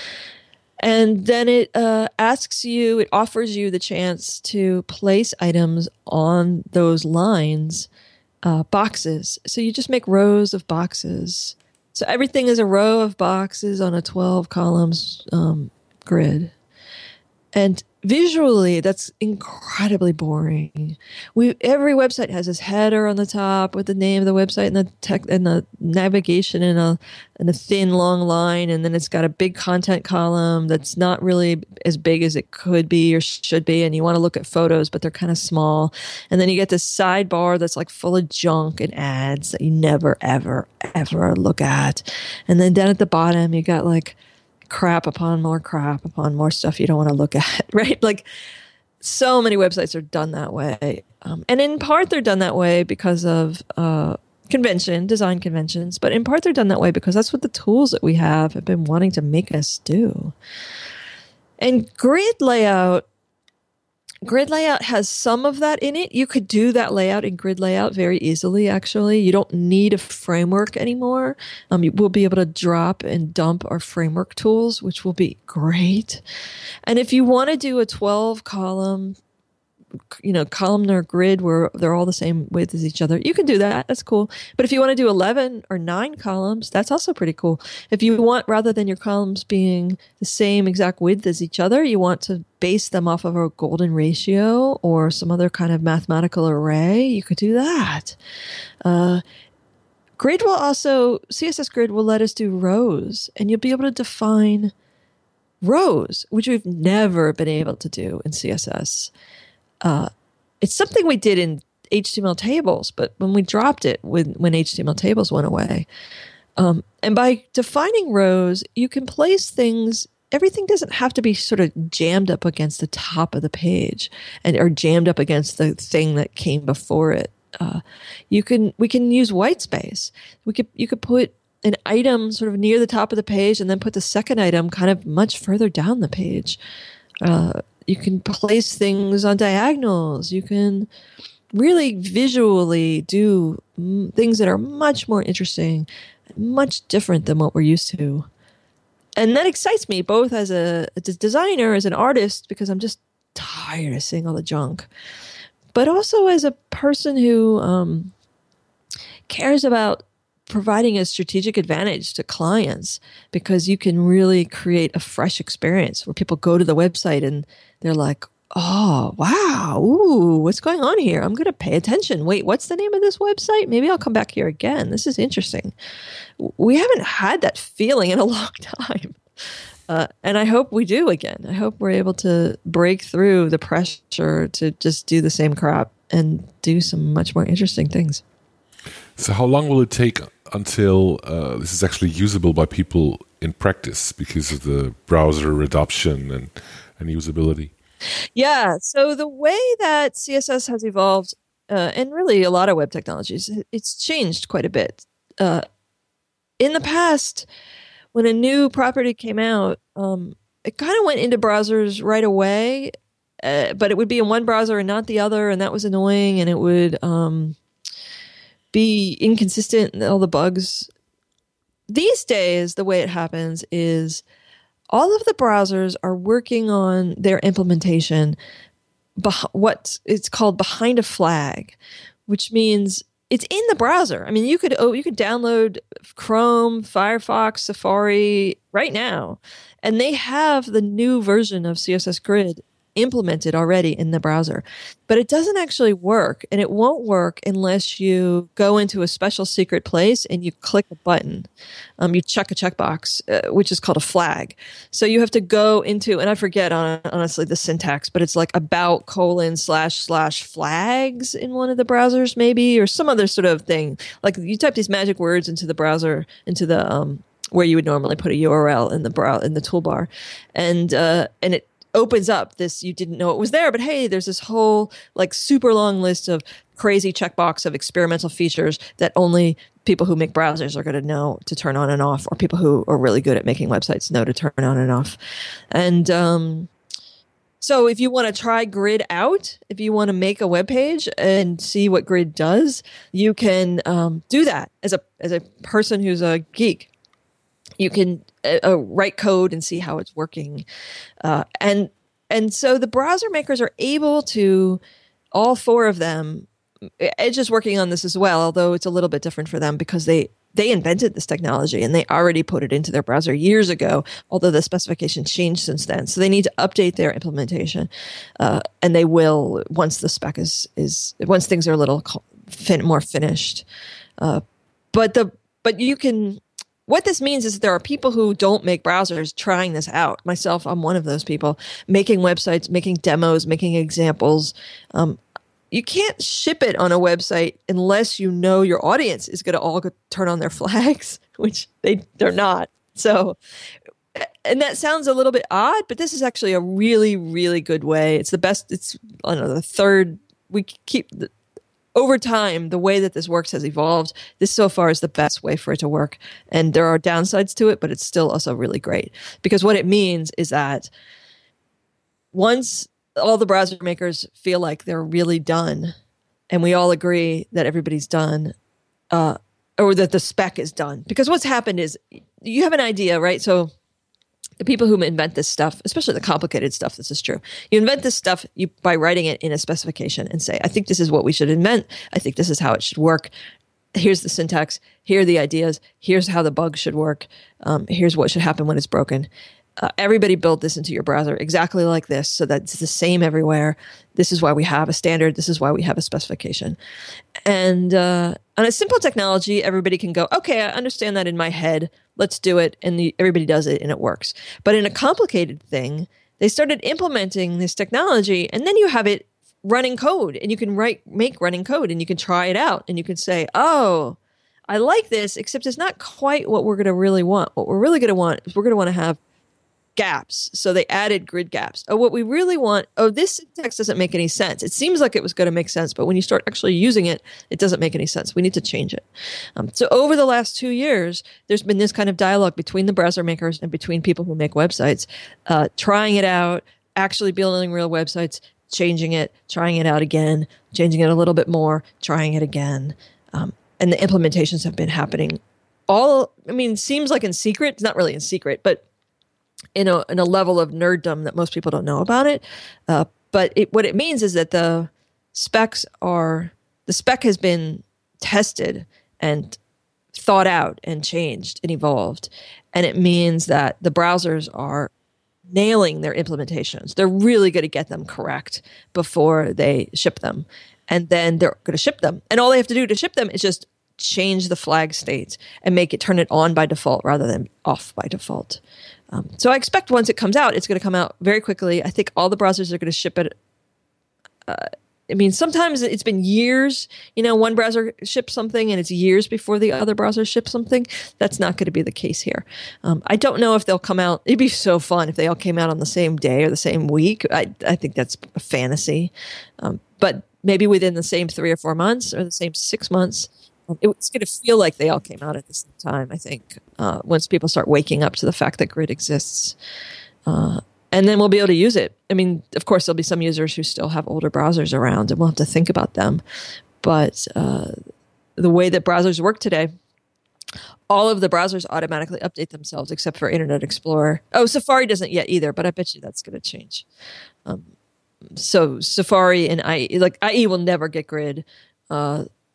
And then it uh, asks you, it offers you the chance to place items on those lines, uh, boxes. So you just make rows of boxes. So everything is a row of boxes on a twelve columns um, grid. And visually, that's incredibly boring. We every website has this header on the top with the name of the website and the tech and the navigation in a in a thin long line, and then it's got a big content column that's not really as big as it could be or should be. And you want to look at photos, but they're kind of small. And then you get this sidebar that's like full of junk and ads that you never, ever, ever look at. And then down at the bottom, you got like crap upon more crap upon more stuff you don't want to look at, right? Like so many websites are done that way. Um, and in part, they're done that way because of uh, convention, design conventions, but in part, they're done that way because that's what the tools that we have have been wanting to make us do. And grid layout, grid layout has some of that in it. You could do that layout in grid layout very easily, actually. You don't need a framework anymore. Um, you will be able to drop and dump our framework tools, which will be great. And if you want to do a twelve column, you know, columnar grid where they're all the same width as each other, you can do that. That's cool. But if you want to do eleven or nine columns, that's also pretty cool. If you want, rather than your columns being the same exact width as each other, you want to base them off of a golden ratio or some other kind of mathematical array, you could do that. Uh, Grid will also, C S S Grid will let us do rows, and you'll be able to define rows, which we've never been able to do in C S S. Uh, it's something we did in H T M L tables, but when we dropped it when, when H T M L tables went away. Um, and by defining rows, you can place things, everything doesn't have to be sort of jammed up against the top of the page and or jammed up against the thing that came before it. Uh, you can we can use white space. We could you could put an item sort of near the top of the page and then put the second item kind of much further down the page. Uh, You can place things on diagonals. You can really visually do mm, things that are much more interesting, much different than what we're used to. And that excites me both as a, as a designer, as an artist, because I'm just tired of seeing all the junk, but also as a person who um, cares about providing a strategic advantage to clients, because you can really create a fresh experience where people go to the website and they're like, oh, wow, ooh, what's going on here? I'm going to pay attention. Wait, what's the name of this website? Maybe I'll come back here again. This is interesting. We haven't had that feeling in a long time. Uh, and I hope we do again. I hope we're able to break through the pressure to just do the same crap and do some much more interesting things. So how long will it take until uh, this is actually usable by people in practice because of the browser adoption and, and usability? Yeah, so the way that C S S has evolved, uh, and really a lot of web technologies, it's changed quite a bit. Uh, in the past, when a new property came out, um, it kind of went into browsers right away, uh, but it would be in one browser and not the other, and that was annoying, and it would um, be inconsistent and all the bugs. These days, the way it happens is all of the browsers are working on their implementation, beh- what it's called behind a flag, which means it's in the browser. I mean, you could oh, you could download Chrome, Firefox, Safari right now, and they have the new version of C S S Grid implemented already in the browser. But it doesn't actually work, and it won't work unless you go into a special secret place and you click a button. Um, you check a checkbox, uh, which is called a flag. So you have to go into, and I forget on, honestly the syntax, but it's like about colon slash slash flags in one of the browsers maybe, or some other sort of thing. Like you type these magic words into the browser, into the um, where you would normally put a U R L in the brow in the toolbar, and uh, and it opens up this, you didn't know it was there, but hey, there's this whole like super long list of crazy checkbox of experimental features that only people who make browsers are going to know to turn on and off, or people who are really good at making websites know to turn on and off. And um, so if you want to try Grid out, if you want to make a web page and see what Grid does, you can um, do that as a as a person who's a geek. You can uh, uh, write code and see how it's working. Uh, and and so the browser makers are able to, all four of them, Edge is working on this as well, although it's a little bit different for them because they, they invented this technology and they already put it into their browser years ago, although the specification changed since then. So they need to update their implementation. Uh, and they will once the spec is, is once things are a little fin- more finished. Uh, but the but you can... What this means is there are people who don't make browsers trying this out. Myself, I'm one of those people, making websites, making demos, making examples. Um, you can't ship it on a website unless you know your audience is going to all go turn on their flags, which they, they're not. So, and that sounds a little bit odd, but this is actually a really, really good way. It's the best. It's, I don't know, the third, we keep... The, over time, the way that this works has evolved. This so far is the best way for it to work. And there are downsides to it, but it's still also really great. Because what it means is that once all the browser makers feel like they're really done, and we all agree that everybody's done, uh, or that the spec is done. Because what's happened is you have an idea, right? So the people who invent this stuff, especially the complicated stuff, this is true. You invent this stuff you, by writing it in a specification and say, I think this is what we should invent. I think this is how it should work. Here's the syntax. Here are the ideas. Here's how the bug should work. Um, here's what should happen when it's broken. Uh, everybody build this into your browser exactly like this so that it's the same everywhere. This is why we have a standard. This is why we have a specification. And uh, on a simple technology, everybody can go, okay, I understand that in my head. Let's do it. And the, everybody does it and it works. But in a complicated thing, they started implementing this technology and then you have it running code and you can write, make running code and you can try it out and you can say, oh, I like this, except it's not quite what we're going to really want. What we're really going to want is we're going to want to have gaps. So they added grid gaps. Oh, what we really want, oh, this syntax doesn't make any sense. It seems like it was going to make sense, but when you start actually using it, it doesn't make any sense. We need to change it. Um, so over the last two years, there's been this kind of dialogue between the browser makers and between people who make websites, uh, trying it out, actually building real websites, changing it, trying it out again, changing it a little bit more, trying it again. Um, and the implementations have been happening all, I mean, seems like in secret. It's not really in secret, but in a in a level of nerddom that most people don't know about it. Uh, but it, what it means is that the specs are, the spec has been tested and thought out and changed and evolved. And it means that the browsers are nailing their implementations. They're really going to get them correct before they ship them. And then they're going to ship them. And all they have to do to ship them is just change the flag state and make it, turn it on by default rather than off by default. Um, so I expect once it comes out, it's going to come out very quickly. I think all the browsers are going to ship it. Uh, I mean, sometimes it's been years. You know, one browser ships something and it's years before the other browser ships something. That's not going to be the case here. Um, I don't know if they'll come out. It'd be so fun if they all came out on the same day or the same week. I, I think that's a fantasy. Um, but maybe within the same three or four months or the same six months. It's going to feel like they all came out at the same time, I think, uh, once people start waking up to the fact that Grid exists. Uh, and then we'll be able to use it. I mean, of course, there'll be some users who still have older browsers around, and we'll have to think about them. But uh, the way that browsers work today, all of the browsers automatically update themselves except for Internet Explorer. Oh, Safari doesn't yet either, but I bet you that's going to change. Um, so Safari and I E, like I E will never get Grid. Uh,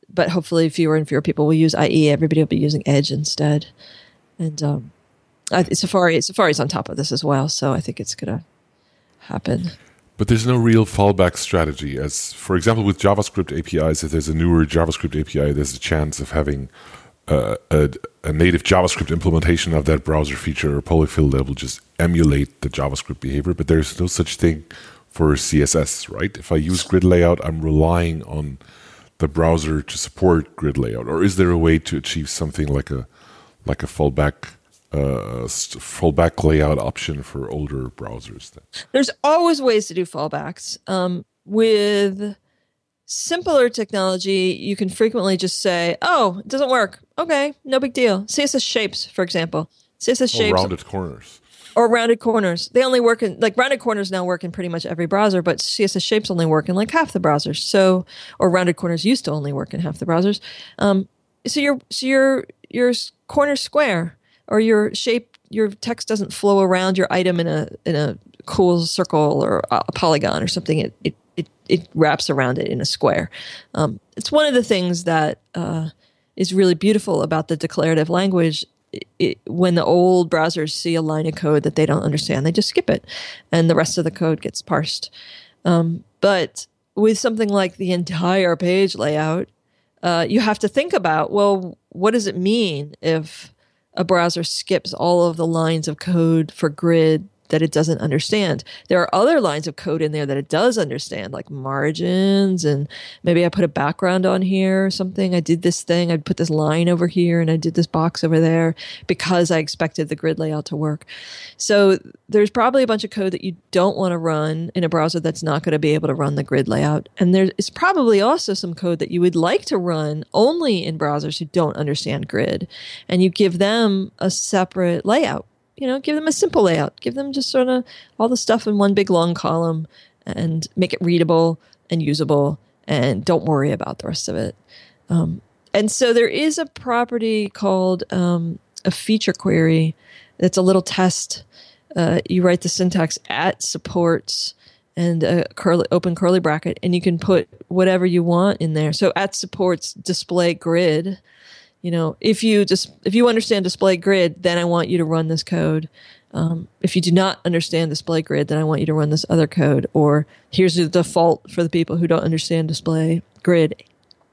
but hopefully fewer and fewer people will use I E. Everybody will be using Edge instead. And um, I, Safari, Safari's on top of this as well, so I think it's going to happen. But there's no real fallback strategy. As, for example, with JavaScript A P Is, if there's a newer JavaScript A P I, there's a chance of having uh, a, a native JavaScript implementation of that browser feature or polyfill that will just emulate the JavaScript behavior. But there's no such thing for C S S, right? If I use grid layout, I'm relying on the browser to support grid layout. Or is there a way to achieve something like a like a fallback Uh, fallback layout option for older browsers? Then? There's always ways to do fallbacks. Um, with simpler technology, you can frequently just say, oh, it doesn't work. Okay, no big deal. C S S shapes, for example. C S S shapes. Or rounded corners. Or rounded corners. They only work in, like rounded corners now work in pretty much every browser, but C S S shapes only work in like half the browsers. So, or rounded corners used to only work in half the browsers. Um, so your, so your, your corner square, or your shape, your text doesn't flow around your item in a in a cool circle or a polygon or something. It it it, it wraps around it in a square. Um, it's one of the things that uh, is really beautiful about the declarative language. It, it, when the old browsers see a line of code that they don't understand, they just skip it, and the rest of the code gets parsed. Um, but with something like the entire page layout, uh, you have to think about, well, what does it mean if a browser skips all of the lines of code for grid that it doesn't understand? There are other lines of code in there that it does understand, like margins, and maybe I put a background on here or something. I did this thing. I put this line over here, and I did this box over there because I expected the grid layout to work. So there's probably a bunch of code that you don't want to run in a browser that's not going to be able to run the grid layout. And there's probably also some code that you would like to run only in browsers who don't understand grid. And you give them a separate layout. You know, give them a simple layout. Give them just sort of all the stuff in one big long column and make it readable and usable, and don't worry about the rest of it. Um, and so there is a property called um, a feature query that's a little test. Uh, you write the syntax at supports and a curly, open curly bracket, and you can put whatever you want in there. So at supports display grid. You know, if you just if you understand display grid, then I want you to run this code. Um, if you do not understand display grid, then I want you to run this other code. Or here's the default for the people who don't understand display grid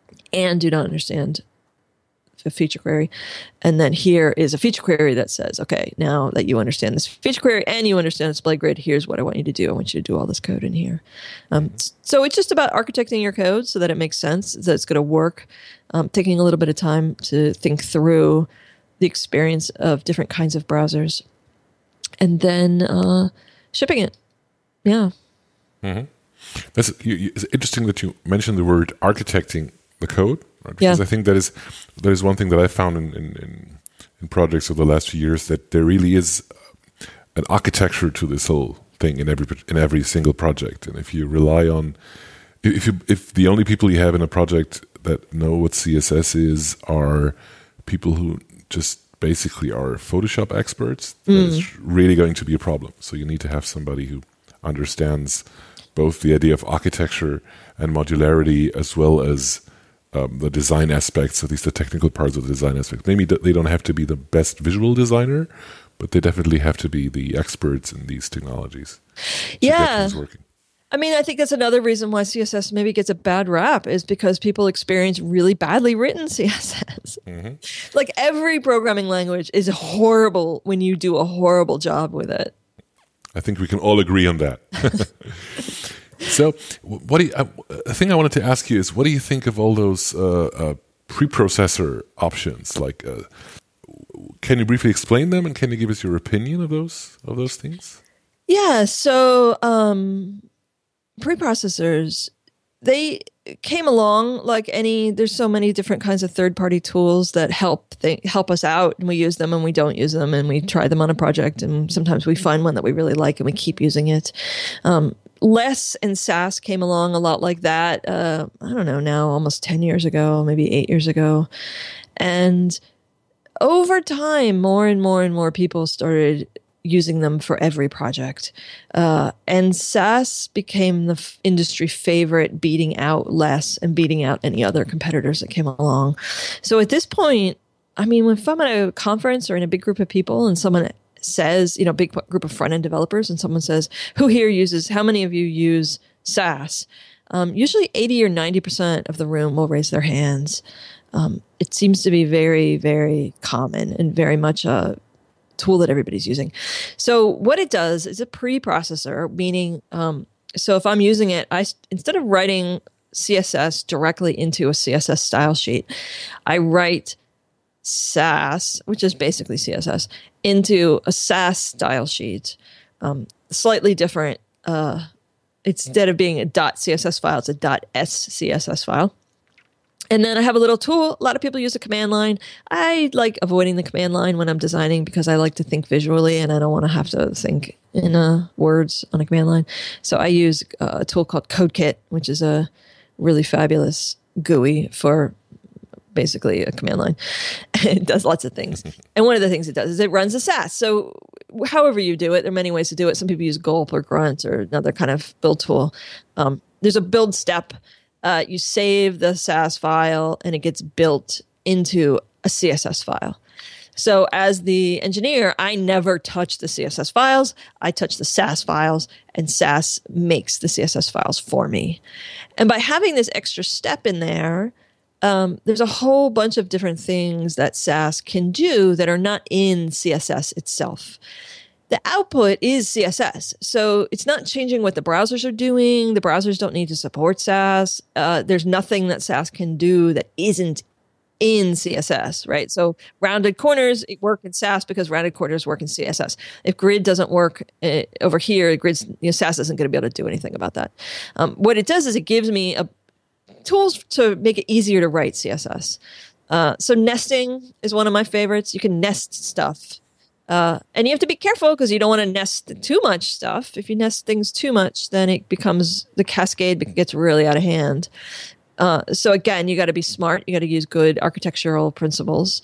and do not understand a feature query. And then here is a feature query that says, okay, now that you understand this feature query and you understand display grid, here's what I want you to do. I want you to do all this code in here. Um, so it's just about architecting your code so that it makes sense, that it's going to work, um, taking a little bit of time to think through the experience of different kinds of browsers, and then uh, shipping it. Yeah. Mm-hmm. That's, you, you, it's interesting that you mentioned the word architecting the code. Right? Because yeah. I think that is that is one thing that I found in, in, in, in projects over the last few years, that there really is an architecture to this whole thing in every in every single project. And if you rely on, if you if the only people you have in a project that know what C S S is are people who just basically are Photoshop experts, mm. that is really going to be a problem. So you need to have somebody who understands both the idea of architecture and modularity, as well as Um, the design aspects, at least the technical parts of the design aspects. Maybe they don't have to be the best visual designer, but they definitely have to be the experts in these technologies to yeah. get things working. I mean, I think that's another reason why C S S maybe gets a bad rap, is because people experience really badly written C S S. Mm-hmm. Like every programming language is horrible when you do a horrible job with it. I think we can all agree on that. So, what do you, uh, a thing I wanted to ask you is, what do you think of all those uh, uh, preprocessor options? Like, uh, can you briefly explain them, and can you give us your opinion of those of those things? Yeah. So, um, preprocessors, they came along like any. There's so many different kinds of third-party tools that help they help us out, and we use them and we don't use them, and we try them on a project, and sometimes we find one that we really like and we keep using it. Um, Less and Sass came along a lot like that. Uh, I don't know, now almost ten years ago, maybe eight years ago. And over time, more and more and more people started using them for every project. Uh, and Sass became the f- industry favorite, beating out Less and beating out any other competitors that came along. So at this point, I mean, if I'm at a conference or in a big group of people and someone says, you know, big group of front-end developers, and someone says, who here uses, how many of you use Sass? Um, usually eighty or ninety percent of the room will raise their hands. Um, it seems to be very, very common and very much a tool that everybody's using. So what it does is a preprocessor, meaning, um, so if I'm using it, I instead of writing C S S directly into a C S S style sheet, I write Sass, which is basically C S S, into a Sass style sheet, um, slightly different. Uh, instead of being a .css file, it's a .scss file. And then I have a little tool. A lot of people use the command line. I like avoiding the command line when I'm designing because I like to think visually and I don't want to have to think in uh, words on a command line. So I use uh, a tool called CodeKit, which is a really fabulous G U I for basically a command line. It does lots of things. And one of the things it does is it runs a Sass. So however you do it, there are many ways to do it. Some people use Gulp or Grunt or another kind of build tool. Um, there's a build step. Uh, you save the Sass file and it gets built into a C S S file. So as the engineer, I never touch the C S S files. I touch the Sass files, and Sass makes the C S S files for me. And by having this extra step in there, um, there's a whole bunch of different things that Sass can do that are not in C S S itself. The output is C S S. So it's not changing what the browsers are doing. The browsers don't need to support Sass. Uh, there's nothing that Sass can do that isn't in C S S, right? So rounded corners work in Sass because rounded corners work in C S S. If grid doesn't work uh, over here, grid's, you know, Sass isn't going to be able to do anything about that. Um, what it does is it gives me a, tools to make it easier to write C S S. Uh, so nesting is one of my favorites. You can nest stuff. Uh, and you have to be careful because you don't want to nest too much stuff. If you nest things too much, then it becomes, the cascade gets really out of hand. Uh, so again, you got to be smart. You got to use good architectural principles.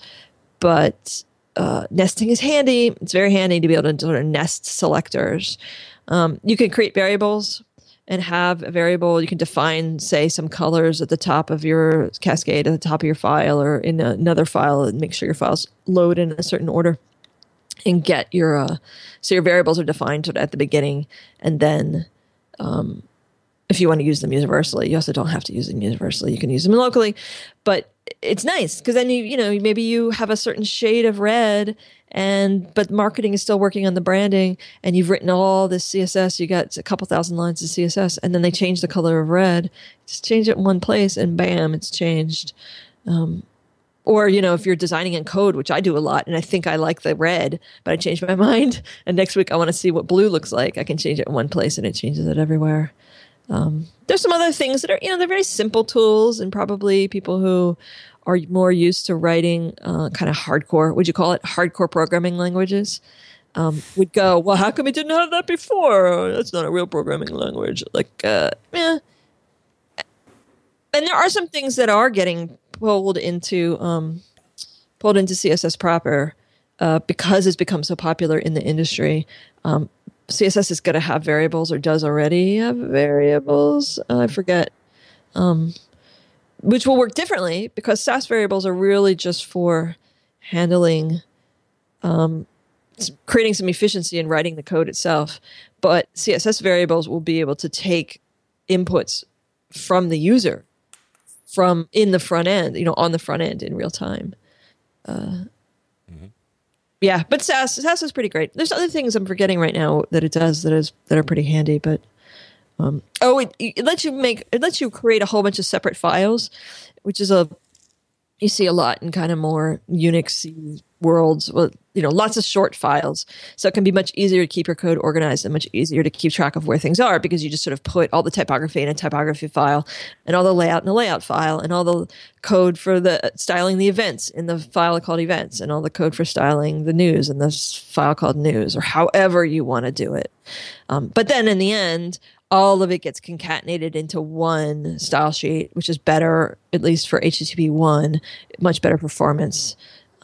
But uh, nesting is handy. It's very handy to be able to sort of nest selectors. Um, you can create variables and have a variable. You can define, say, some colors at the top of your cascade, at the top of your file, or in another file, and make sure your files load in a certain order. And get your, uh, so your variables are defined sort of at the beginning. And then um, if you want to use them universally, you also don't have to use them universally. You can use them locally. But it's nice because then, you you know, maybe you have a certain shade of red, and but marketing is still working on the branding, and you've written all this C S S. You got a couple thousand lines of C S S, and then they change the color of red. Just change it in one place, and bam, it's changed. Um Or, you know, if you're designing in code, which I do a lot, and I think I like the red, but I changed my mind, and next week I want to see what blue looks like, I can change it in one place and it changes it everywhere. Um, there's some other things that are, you know, they're very simple tools, and probably people who are more used to writing uh, kind of hardcore, would you call it hardcore programming languages, um, would go, well, how come we didn't have that before? That's not a real programming language. Like, uh, yeah. And there are some things that are getting pulled into um, pulled into C S S proper uh, because it's become so popular in the industry. Um, C S S is going to have variables, or does already have variables. Uh, I forget, um, which will work differently because Sass variables are really just for handling, um, creating some efficiency in writing the code itself. But C S S variables will be able to take inputs from the user, from in the front end, you know, on the front end in real time. Uh, mm-hmm. Yeah, but Sass, Sass is pretty great. There's other things I'm forgetting right now that it does that is that are pretty handy. But um, oh, it, it lets you make it lets you create a whole bunch of separate files, which is a you see a lot in kind of more Unix worlds. Well, you know, lots of short files, so it can be much easier to keep your code organized and much easier to keep track of where things are because you just sort of put all the typography in a typography file, and all the layout in a layout file, and all the code for the styling the events in the file called events, and all the code for styling the news in this file called news, or however you want to do it. Um, but then in the end, all of it gets concatenated into one style sheet, which is better, at least for H T T P one, much better performance. Um,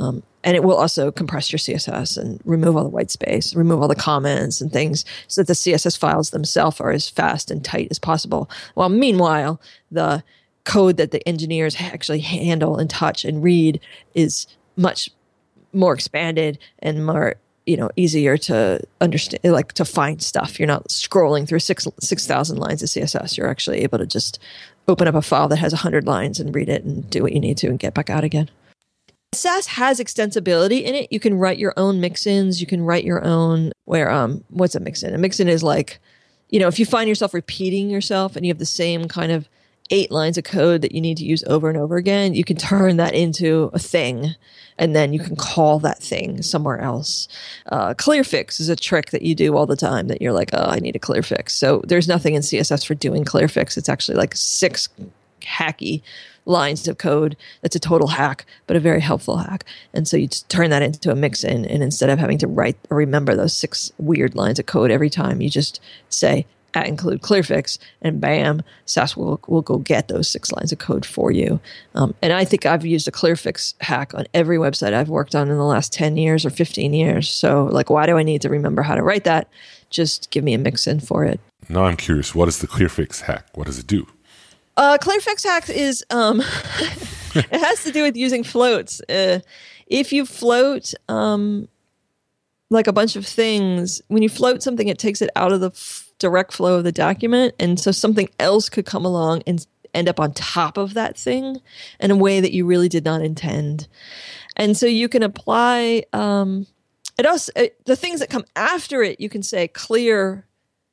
and it will also compress your C S S and remove all the white space, remove all the comments and things so that the C S S files themselves are as fast and tight as possible. While meanwhile, the code that the engineers actually handle and touch and read is much more expanded and more, you know, easier to understand, like to find stuff. You're not scrolling through six six thousand lines of C S S. You're actually able to just open up a file that has one hundred lines and read it and do what you need to and get back out again. Sass has extensibility in it. You can write your own mix-ins. You can write your own, where, um, what's a mix-in? A mix-in is like, you know, if you find yourself repeating yourself and you have the same kind of eight lines of code that you need to use over and over again, you can turn that into a thing, and then you can call that thing somewhere else. Uh, clear fix is a trick that you do all the time that you're like, oh, I need a clear fix. So there's nothing in C S S for doing clear fix. It's actually like six hacky lines of code. That's a total hack, but a very helpful hack. And so you just turn that into a mix-in, and instead of having to write or remember those six weird lines of code every time, you just say, at include clearfix, and bam, Sass will will go get those six lines of code for you. Um, and I think I've used a clearfix hack on every website I've worked on in the last ten years or fifteen years. So, like, why do I need to remember how to write that? Just give me a mix-in for it. Now I'm curious, what is the clearfix hack? What does it do? Uh, clearfix hack is, um, it has to do with using floats. Uh, if you float um, like a bunch of things, when you float something, it takes it out of the f- direct flow of the document, and so something else could come along and end up on top of that thing in a way that you really did not intend. And so you can apply um, it also it, the things that come after it. You can say clear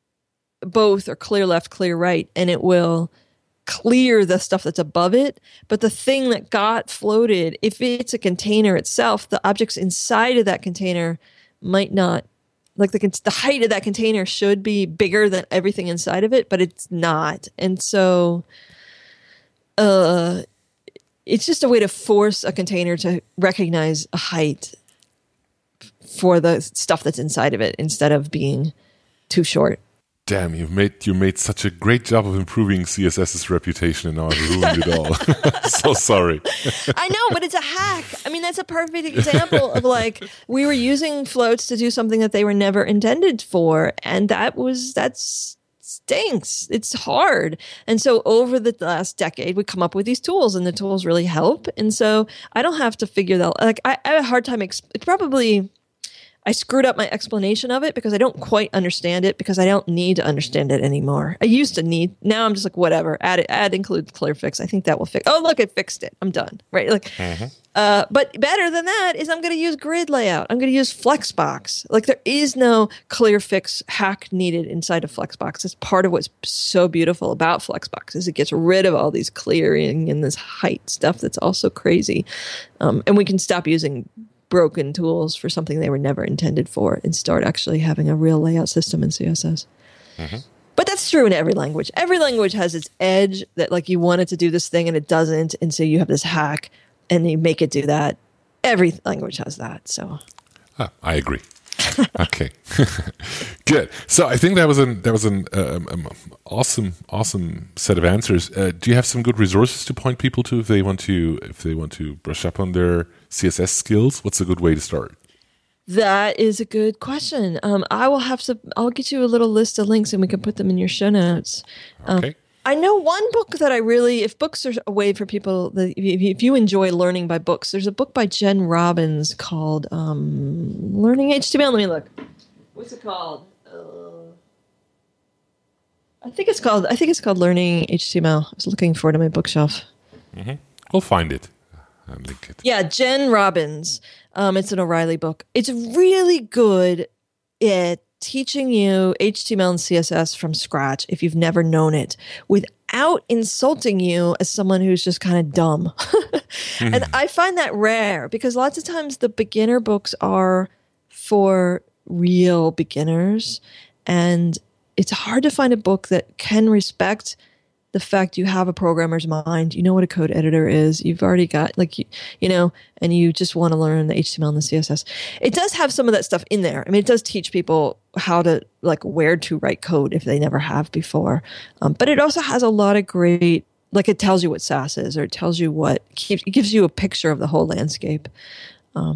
both or clear left, clear right, and it will clear the stuff that's above it. But the thing that got floated, if it's a container itself, the objects inside of that container might not. Like the the height of that container should be bigger than everything inside of it, but it's not. And so uh, it's just a way to force a container to recognize a height for the stuff that's inside of it instead of being too short. Damn, you've made you made such a great job of improving CSS's reputation, and now I've ruined it all. So sorry. I know, but it's a hack. I mean, that's a perfect example of like we were using floats to do something that they were never intended for, and that was that's stinks. It's hard. And so over the last decade, we come up with these tools, and the tools really help. And so I don't have to figure that. Like I, I have a hard time. Exp- it's probably. I screwed up my explanation of it because I don't quite understand it because I don't need to understand it anymore. I used to need. Now I'm just like, whatever. Add it. Add include clearfix. I think that will fix. Oh, look, it fixed it. I'm done. Right. Like, mm-hmm. uh, but better than that is I'm going to use grid layout. I'm going to use Flexbox. Like there is no clearfix hack needed inside of Flexbox. It's part of what's so beautiful about Flexbox is it gets rid of all these clearing and this height stuff that's also crazy, um, and we can stop using broken tools for something they were never intended for and start actually having a real layout system in C S S. Mm-hmm. But that's true in every language. Every language has its edge that like you want it to do this thing and it doesn't. And so you have this hack and you make it do that. Every language has that. So ah, I agree. Okay, good. So I think that was an that was an um, um, awesome awesome set of answers. Uh, do you have some good resources to point people to if they want to if they want to brush up on their C S S skills? What's a good way to start? That is a good question. Um, I will have to. I'll get you a little list of links, and we can put them in your show notes. Okay. Um, I know one book that I really, if books are a way for people, that if you enjoy learning by books, there's a book by Jen Robbins called um, Learning H T M L. Let me look. What's it called? Uh, I think it's called. I think it's called Learning H T M L. I was looking for it on my bookshelf. Mm-hmm. We'll find it. I'll link it. Yeah, Jen Robbins. Um, it's an O'Reilly book. It's really good at teaching you H T M L and C S S from scratch if you've never known it without insulting you as someone who's just kind of dumb. mm. And I find that rare because lots of times the beginner books are for real beginners, and it's hard to find a book that can respect the fact you have a programmer's mind. You know what a code editor is. You've already got like, you, you know, and you just want to learn the H T M L and the C S S. It does have some of that stuff in there. I mean, it does teach people how to like where to write code if they never have before. Um, but it also has a lot of great, like it tells you what Sass is, or it tells you what, keeps, it gives you a picture of the whole landscape. Um,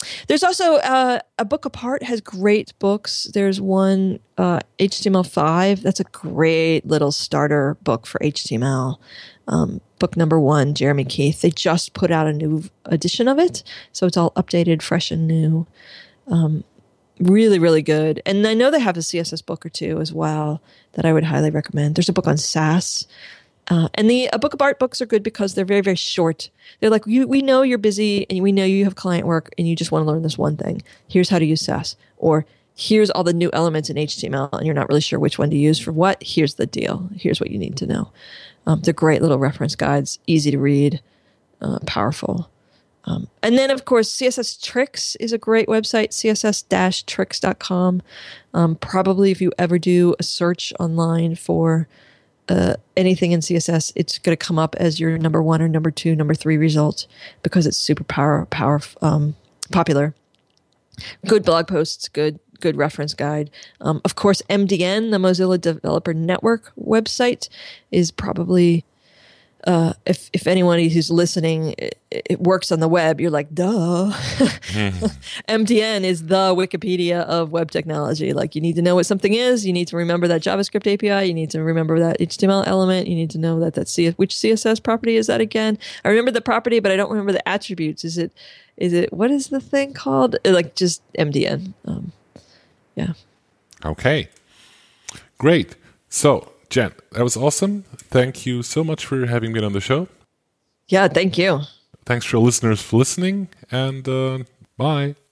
There's also uh, A Book Apart has great books. There's one, uh, H T M L five. That's a great little starter book for H T M L. Um, book number one, Jeremy Keith. They just put out a new edition of it, so it's all updated, fresh and new. Um, really, really good. And I know they have a C S S book or two as well that I would highly recommend. There's a book on Sass. Uh, and the A Book Apart books are good because they're very, very short. They're like, you, we know you're busy and we know you have client work and you just want to learn this one thing. Here's how to use Sass. Or here's all the new elements in H T M L and you're not really sure which one to use for what. Here's the deal. Here's what you need to know. Um, they're great little reference guides, easy to read, uh, powerful. Um, and then, of course, C S S Tricks is a great website, c s s dash tricks dot com. Um, probably if you ever do a search online for uh, anything in C S S, it's going to come up as your number one or number two, number three result because it's super power, power, um, popular. Good blog posts, good good reference guide. Um, of course, M D N, the Mozilla Developer Network website, is probably... Uh, if if anyone who's listening, it, it works on the web, you're like, duh. mm-hmm. M D N is the Wikipedia of web technology. Like, you need to know what something is. You need to remember that JavaScript A P I. You need to remember that H T M L element. You need to know that that C- which C S S property is that again? I remember the property, but I don't remember the attributes. Is it is it what is the thing called? Like, just M D N. Um, yeah. Okay. Great. So, Jen, that was awesome. Thank you so much for having been on the show. Yeah, thank you. Thanks for listeners for listening, and uh, bye.